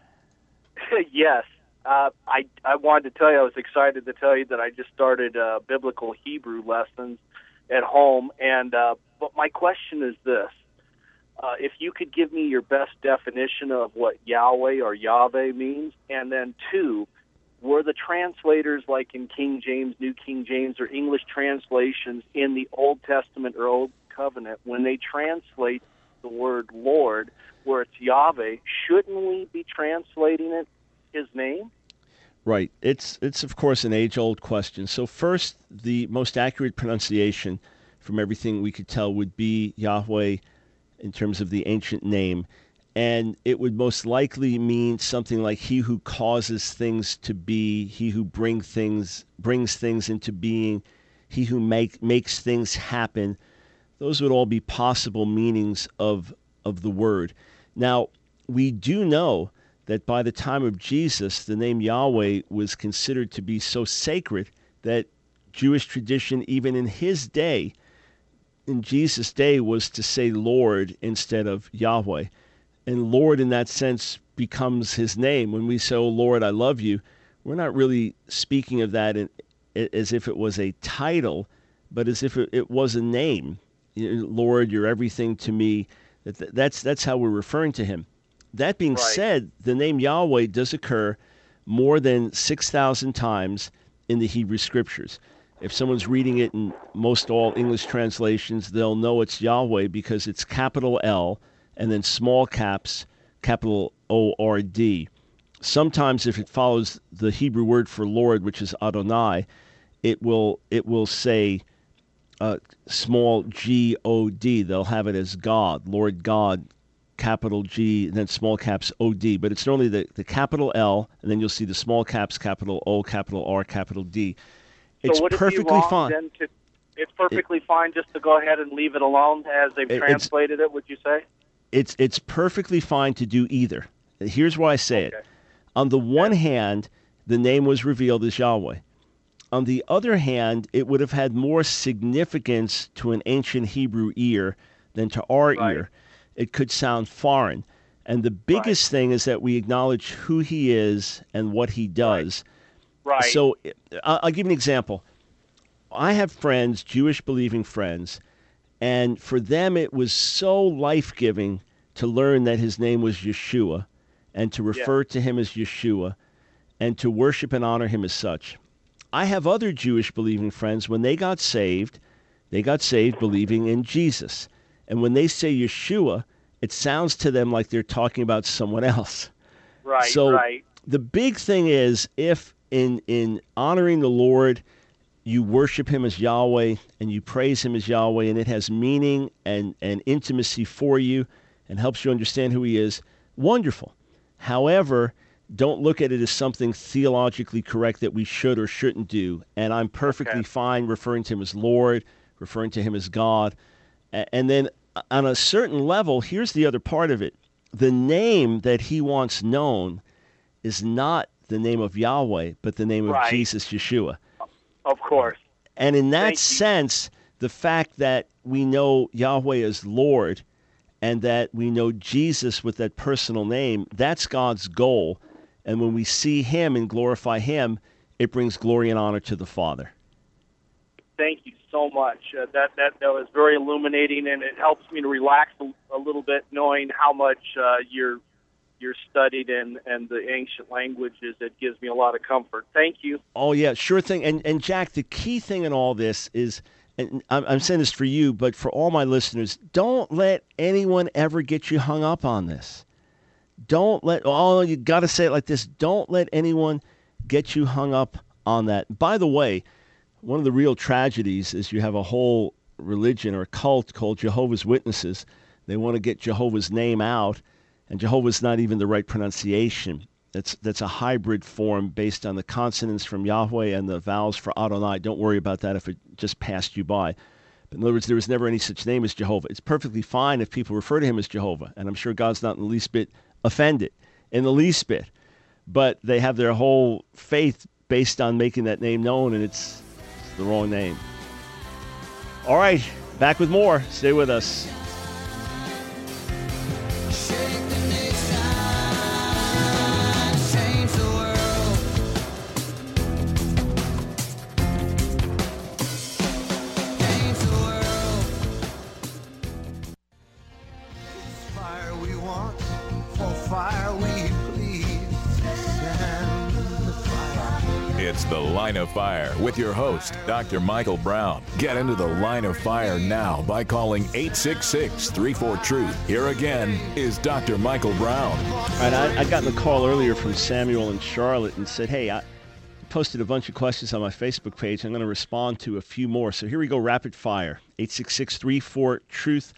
Yes. Uh, I, I wanted to tell you, I was excited to tell you that I just started uh, biblical Hebrew lessons at home. And uh, but my question is this. Uh, if you could give me your best definition of what Yahweh or Yahweh means, and then two, were the translators like in King James, New King James, or English translations in the Old Testament or Old Covenant, when they translate the word Lord, where it's Yahweh, shouldn't we be translating it his name? Right. It's, it's of course, an age-old question. So first, the most accurate pronunciation from everything we could tell would be Yahweh in terms of the ancient name. And it would most likely mean something like he who causes things to be, he who bring things, brings things into being, he who make, makes things happen. Those would all be possible meanings of, of the word. Now, we do know that by the time of Jesus, the name Yahweh was considered to be so sacred that Jewish tradition, even in his day, in Jesus' day, was to say Lord instead of Yahweh. And Lord, in that sense, becomes his name. When we say, oh, Lord, I love you, we're not really speaking of that in, as if it was a title, but as if it, it was a name. Lord, you're everything to me. That's, that's how we're referring to him. That being right. said, the name Yahweh does occur more than six thousand times in the Hebrew Scriptures. If someone's reading it in most all English translations, they'll know it's Yahweh because it's capital L and then small caps, capital O R D. Sometimes if it follows the Hebrew word for Lord, which is Adonai, it will it will say uh, small G O D. They'll have it as God, Lord God, capital G, and then small caps O D. But it's normally the, the capital L, and then you'll see the small caps, capital O, capital R, capital D. It's so would perfectly it be wrong fine. Then to, it's perfectly it, fine just to go ahead and leave it alone as they've it, translated it, would you say? It's it's perfectly fine to do either. Here's why I say okay. it. On the one hand, the name was revealed as Yahweh. On the other hand, it would have had more significance to an ancient Hebrew ear than to our right. ear. It could sound foreign. And the biggest right. thing is that we acknowledge who he is and what he does. Right. right. So I'll give you an example. I have friends, Jewish believing friends, and for them it was so life-giving to learn that his name was Yeshua and to refer yeah. to him as Yeshua and to worship and honor him as such. I have other Jewish believing friends, when they got saved, they got saved believing in Jesus. And when they say Yeshua, it sounds to them like they're talking about someone else. Right, so right. The big thing is, if in in honoring the Lord, you worship him as Yahweh and you praise him as Yahweh, and it has meaning and, and intimacy for you and helps you understand who he is, wonderful. However, don't look at it as something theologically correct that we should or shouldn't do. And I'm perfectly okay. fine referring to him as Lord, referring to him as God. And then on a certain level, here's the other part of it. The name that he wants known is not the name of Yahweh, but the name right. of Jesus, Yeshua. Of course. And in that Thank sense, the fact that we know Yahweh as Lord and that we know Jesus with that personal name, that's God's goal. And when we see him and glorify him, it brings glory and honor to the Father. Thank you so much. Uh, that, that that was very illuminating, and it helps me to relax a, a little bit knowing how much uh, you're you're studied in and the ancient languages. It gives me a lot of comfort. Thank you. Oh, yeah, sure thing. And, and Jack, the key thing in all this is, and I'm, I'm saying this for you, but for all my listeners, don't let anyone ever get you hung up on this. Don't let, oh, you got to say it like this. Don't let anyone get you hung up on that. By the way, one of the real tragedies is you have a whole religion or cult called Jehovah's Witnesses. They want to get Jehovah's name out, and Jehovah's not even the right pronunciation. That's that's a hybrid form based on the consonants from Yahweh and the vowels for Adonai. Don't worry about that if it just passed you by. But in other words, there was never any such name as Jehovah. It's perfectly fine if people refer to him as Jehovah, and I'm sure God's not in the least bit offended, in the least bit. But they have their whole faith based on making that name known, and it's, it's the wrong name. All right, back with more. Stay with us. It's The Line of Fire with your host, Doctor Michael Brown. Get into the Line of Fire now by calling eight six six, three four, truth. Here again is Doctor Michael Brown. All right, I, I got in a call earlier from Samuel in Charlotte and said, hey, I posted a bunch of questions on my Facebook page. I'm going to respond to a few more. So here we go, rapid fire. eight six six, three four, truth.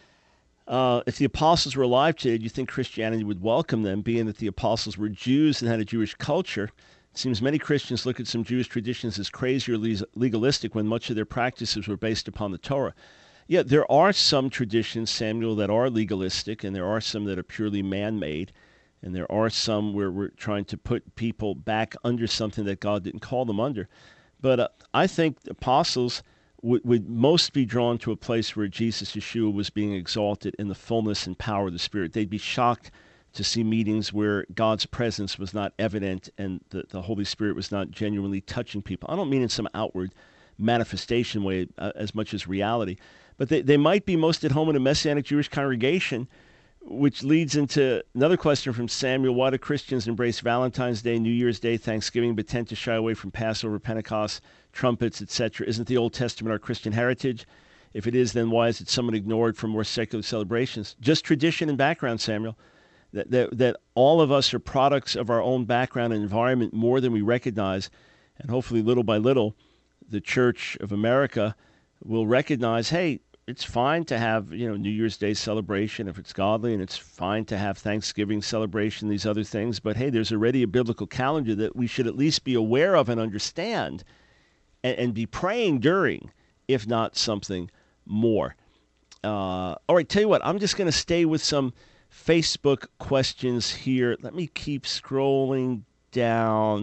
Uh, if the apostles were alive today, do you think Christianity would welcome them, being that the apostles were Jews and had a Jewish culture? It seems many Christians look at some Jewish traditions as crazy or legalistic when much of their practices were based upon the Torah. Yeah, there are some traditions, Samuel, that are legalistic, and there are some that are purely man-made, and there are some where we're trying to put people back under something that God didn't call them under. But uh, I think the apostles would, would most be drawn to a place where Jesus, Yeshua, was being exalted in the fullness and power of the Spirit. They'd be shocked to see meetings where God's presence was not evident and the, the Holy Spirit was not genuinely touching people. I don't mean in some outward manifestation way uh, as much as reality, but they, they might be most at home in a Messianic Jewish congregation, which leads into another question from Samuel. Why do Christians embrace Valentine's Day, New Year's Day, Thanksgiving, but tend to shy away from Passover, Pentecost, trumpets, et cetera? Isn't the Old Testament our Christian heritage? If it is, then why is it somewhat ignored for more secular celebrations? Just tradition and background, Samuel. That, that that all of us are products of our own background and environment more than we recognize. And hopefully, little by little, the Church of America will recognize, hey, it's fine to have, you know, New Year's Day celebration if it's godly, and it's fine to have Thanksgiving celebration, these other things. But, hey, there's already a biblical calendar that we should at least be aware of and understand and, and be praying during, if not something more. Uh, all right, tell you what, I'm just going to stay with some Facebook questions here. Let me keep scrolling down.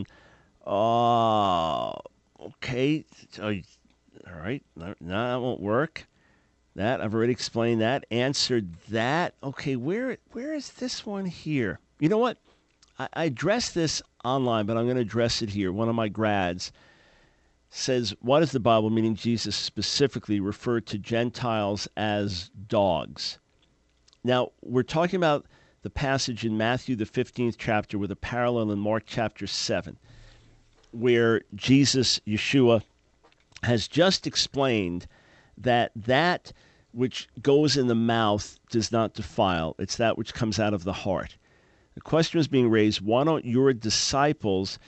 Uh, okay. All right. No, that won't work. That, I've already explained that. Answered that. Okay, where where is this one here? You know what? I, I addressed this online, but I'm going to address it here. One of my grads says, why does the Bible, meaning Jesus specifically, refer to Gentiles as dogs? Now, we're talking about the passage in Matthew, the fifteenth chapter, with a parallel in Mark chapter seven, where Jesus, Yeshua, has just explained that that which goes in the mouth does not defile. It's that which comes out of the heart. The question is being raised, why don't your disciples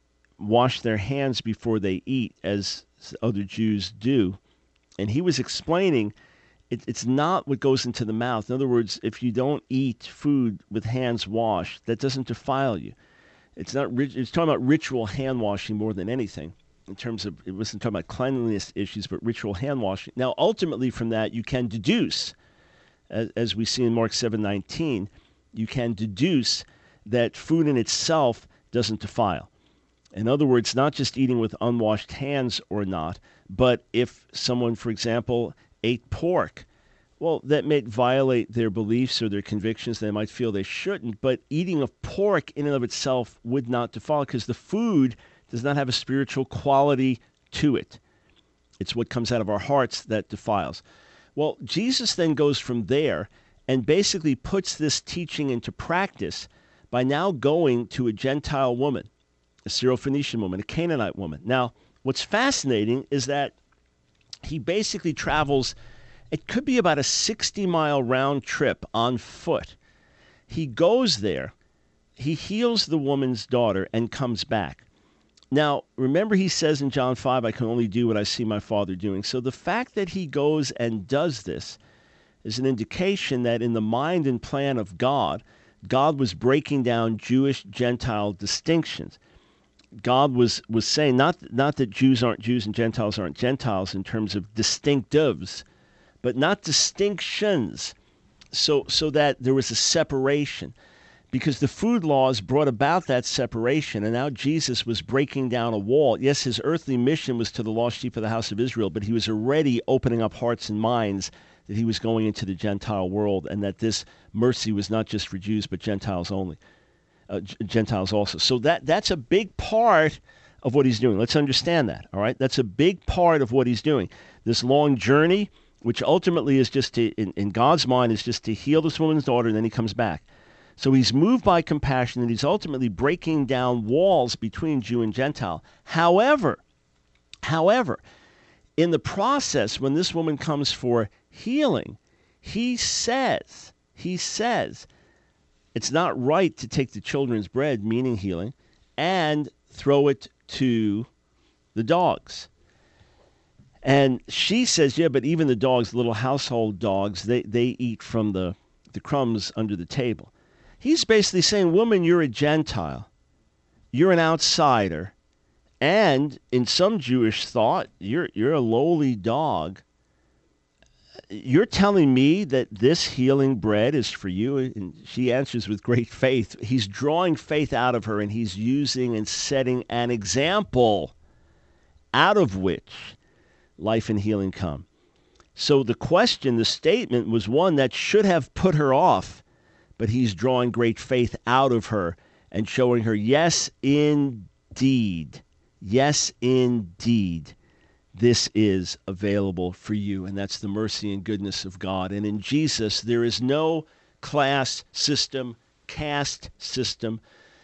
wash their hands before they eat, as other Jews do? And he was explaining It, it's not what goes into the mouth. In other words, if you don't eat food with hands washed, that doesn't defile you. It's not. It's talking about ritual hand washing more than anything. In terms of, it wasn't talking about cleanliness issues, but ritual hand washing. Now, ultimately, from that, you can deduce, as, as we see in Mark seven nineteen, you can deduce that food in itself doesn't defile. In other words, not just eating with unwashed hands or not, but if someone, for example, ate pork, well, that may violate their beliefs or their convictions. They might feel they shouldn't, but eating of pork in and of itself would not defile because the food does not have a spiritual quality to it. It's what comes out of our hearts that defiles. Well, Jesus then goes from there and basically puts this teaching into practice by now going to a Gentile woman, a Syrophoenician woman, a Canaanite woman. Now, what's fascinating is that he basically travels, it could be about a sixty-mile round trip on foot. He goes there, he heals the woman's daughter, and comes back. Now, remember he says in John five, I can only do what I see my Father doing. So the fact that he goes and does this is an indication that in the mind and plan of God, God was breaking down Jewish-Gentile distinctions. God was, was saying not, not that Jews aren't Jews and Gentiles aren't Gentiles in terms of distinctives, but not distinctions, so, so that there was a separation. Because the food laws brought about that separation, and now Jesus was breaking down a wall. Yes, his earthly mission was to the lost sheep of the house of Israel, but he was already opening up hearts and minds that he was going into the Gentile world, and that this mercy was not just for Jews, but Gentiles only, uh, Gentiles also. So that that's a big part of what he's doing. Let's understand that, all right? That's a big part of what he's doing. This long journey, which ultimately is just to, in, in God's mind, is just to heal this woman's daughter, and then he comes back. So he's moved by compassion, and he's ultimately breaking down walls between Jew and Gentile. However, however, in the process, when this woman comes for healing, he says, he says, it's not right to take the children's bread, meaning healing, and throw it to the dogs. And she says, yeah, but even the dogs, little household dogs, they, they eat from the, the crumbs under the table. He's basically saying, woman, you're a Gentile. You're an outsider. And in some Jewish thought, you're you're a lowly dog. You're telling me that this healing bread is for you? And she answers with great faith. He's drawing faith out of her, and he's using and setting an example out of which life and healing come. So the question, the statement, was one that should have put her off, but he's drawing great faith out of her and showing her, yes, indeed, yes, indeed, this is available for you. And that's the mercy and goodness of God. And in Jesus, there is no class system, caste system,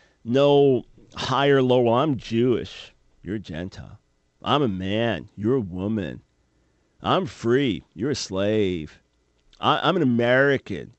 no higher, lower. Well, I'm Jewish. You're a Gentile. I'm a man. You're a woman. I'm free. You're a slave. I, I'm an American.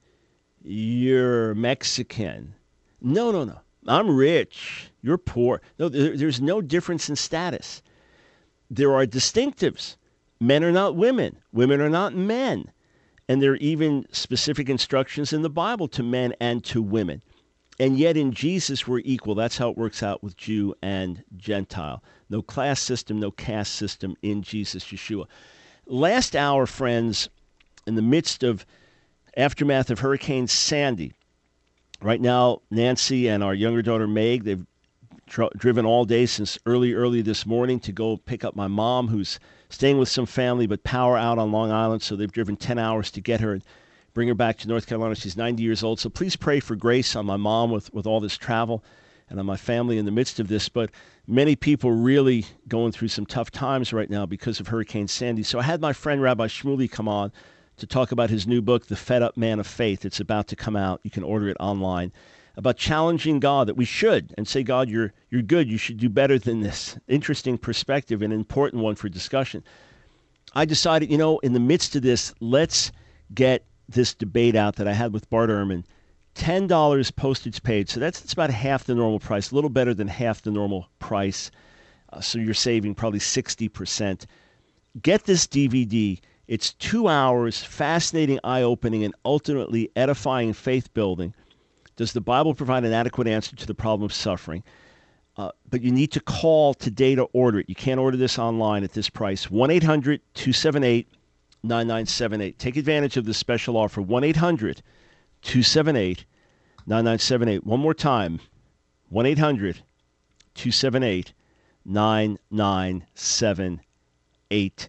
You're Mexican. No, no, no. I'm rich. You're poor. No, there, there's no difference in status. There are distinctives. Men are not women. Women are not men. And there are even specific instructions in the Bible to men and to women. And yet in Jesus, we're equal. That's how it works out with Jew and Gentile. No class system, no caste system in Jesus, Yeshua. Last hour, friends, in the midst of aftermath of Hurricane Sandy. Right now, Nancy and our younger daughter, Meg, they've dr- driven all day since early, early this morning to go pick up my mom, who's staying with some family, but power out on Long Island. So they've driven ten hours to get her and bring her back to North Carolina. She's ninety years old. So please pray for grace on my mom with, with all this travel and on my family in the midst of this. But many people really going through some tough times right now because of Hurricane Sandy. So I had my friend Rabbi Shmuley come on to talk about his new book, The Fed Up Man of Faith. It's about to come out. You can order it online. About challenging God, that we should, and say, God, you're you're good. You should do better than this. Interesting perspective, an important one for discussion. I decided, you know, in the midst of this, let's get this debate out that I had with Bart Ehrman. ten dollars postage paid. So that's, that's about half the normal price, a little better than half the normal price. Uh, so you're saving probably sixty percent. Get this D V D. It's two hours, fascinating, eye-opening, and ultimately edifying faith-building. Does the Bible provide an adequate answer to the problem of suffering? Uh, but you need to call today to order it. You can't order this online at this price. one eight hundred two seven eight nine nine seven eight. Take advantage of this special offer. one eight hundred two seven eight nine nine seven eight. One more time. one eight hundred two seven eight nine nine seven eight.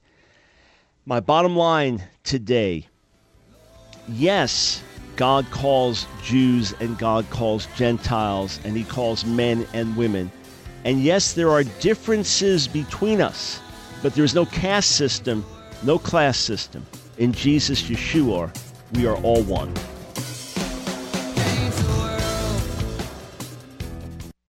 My bottom line today, yes, God calls Jews and God calls Gentiles, and he calls men and women. And yes, there are differences between us, but there is no caste system, no class system. In Jesus, Yeshua, we are all one.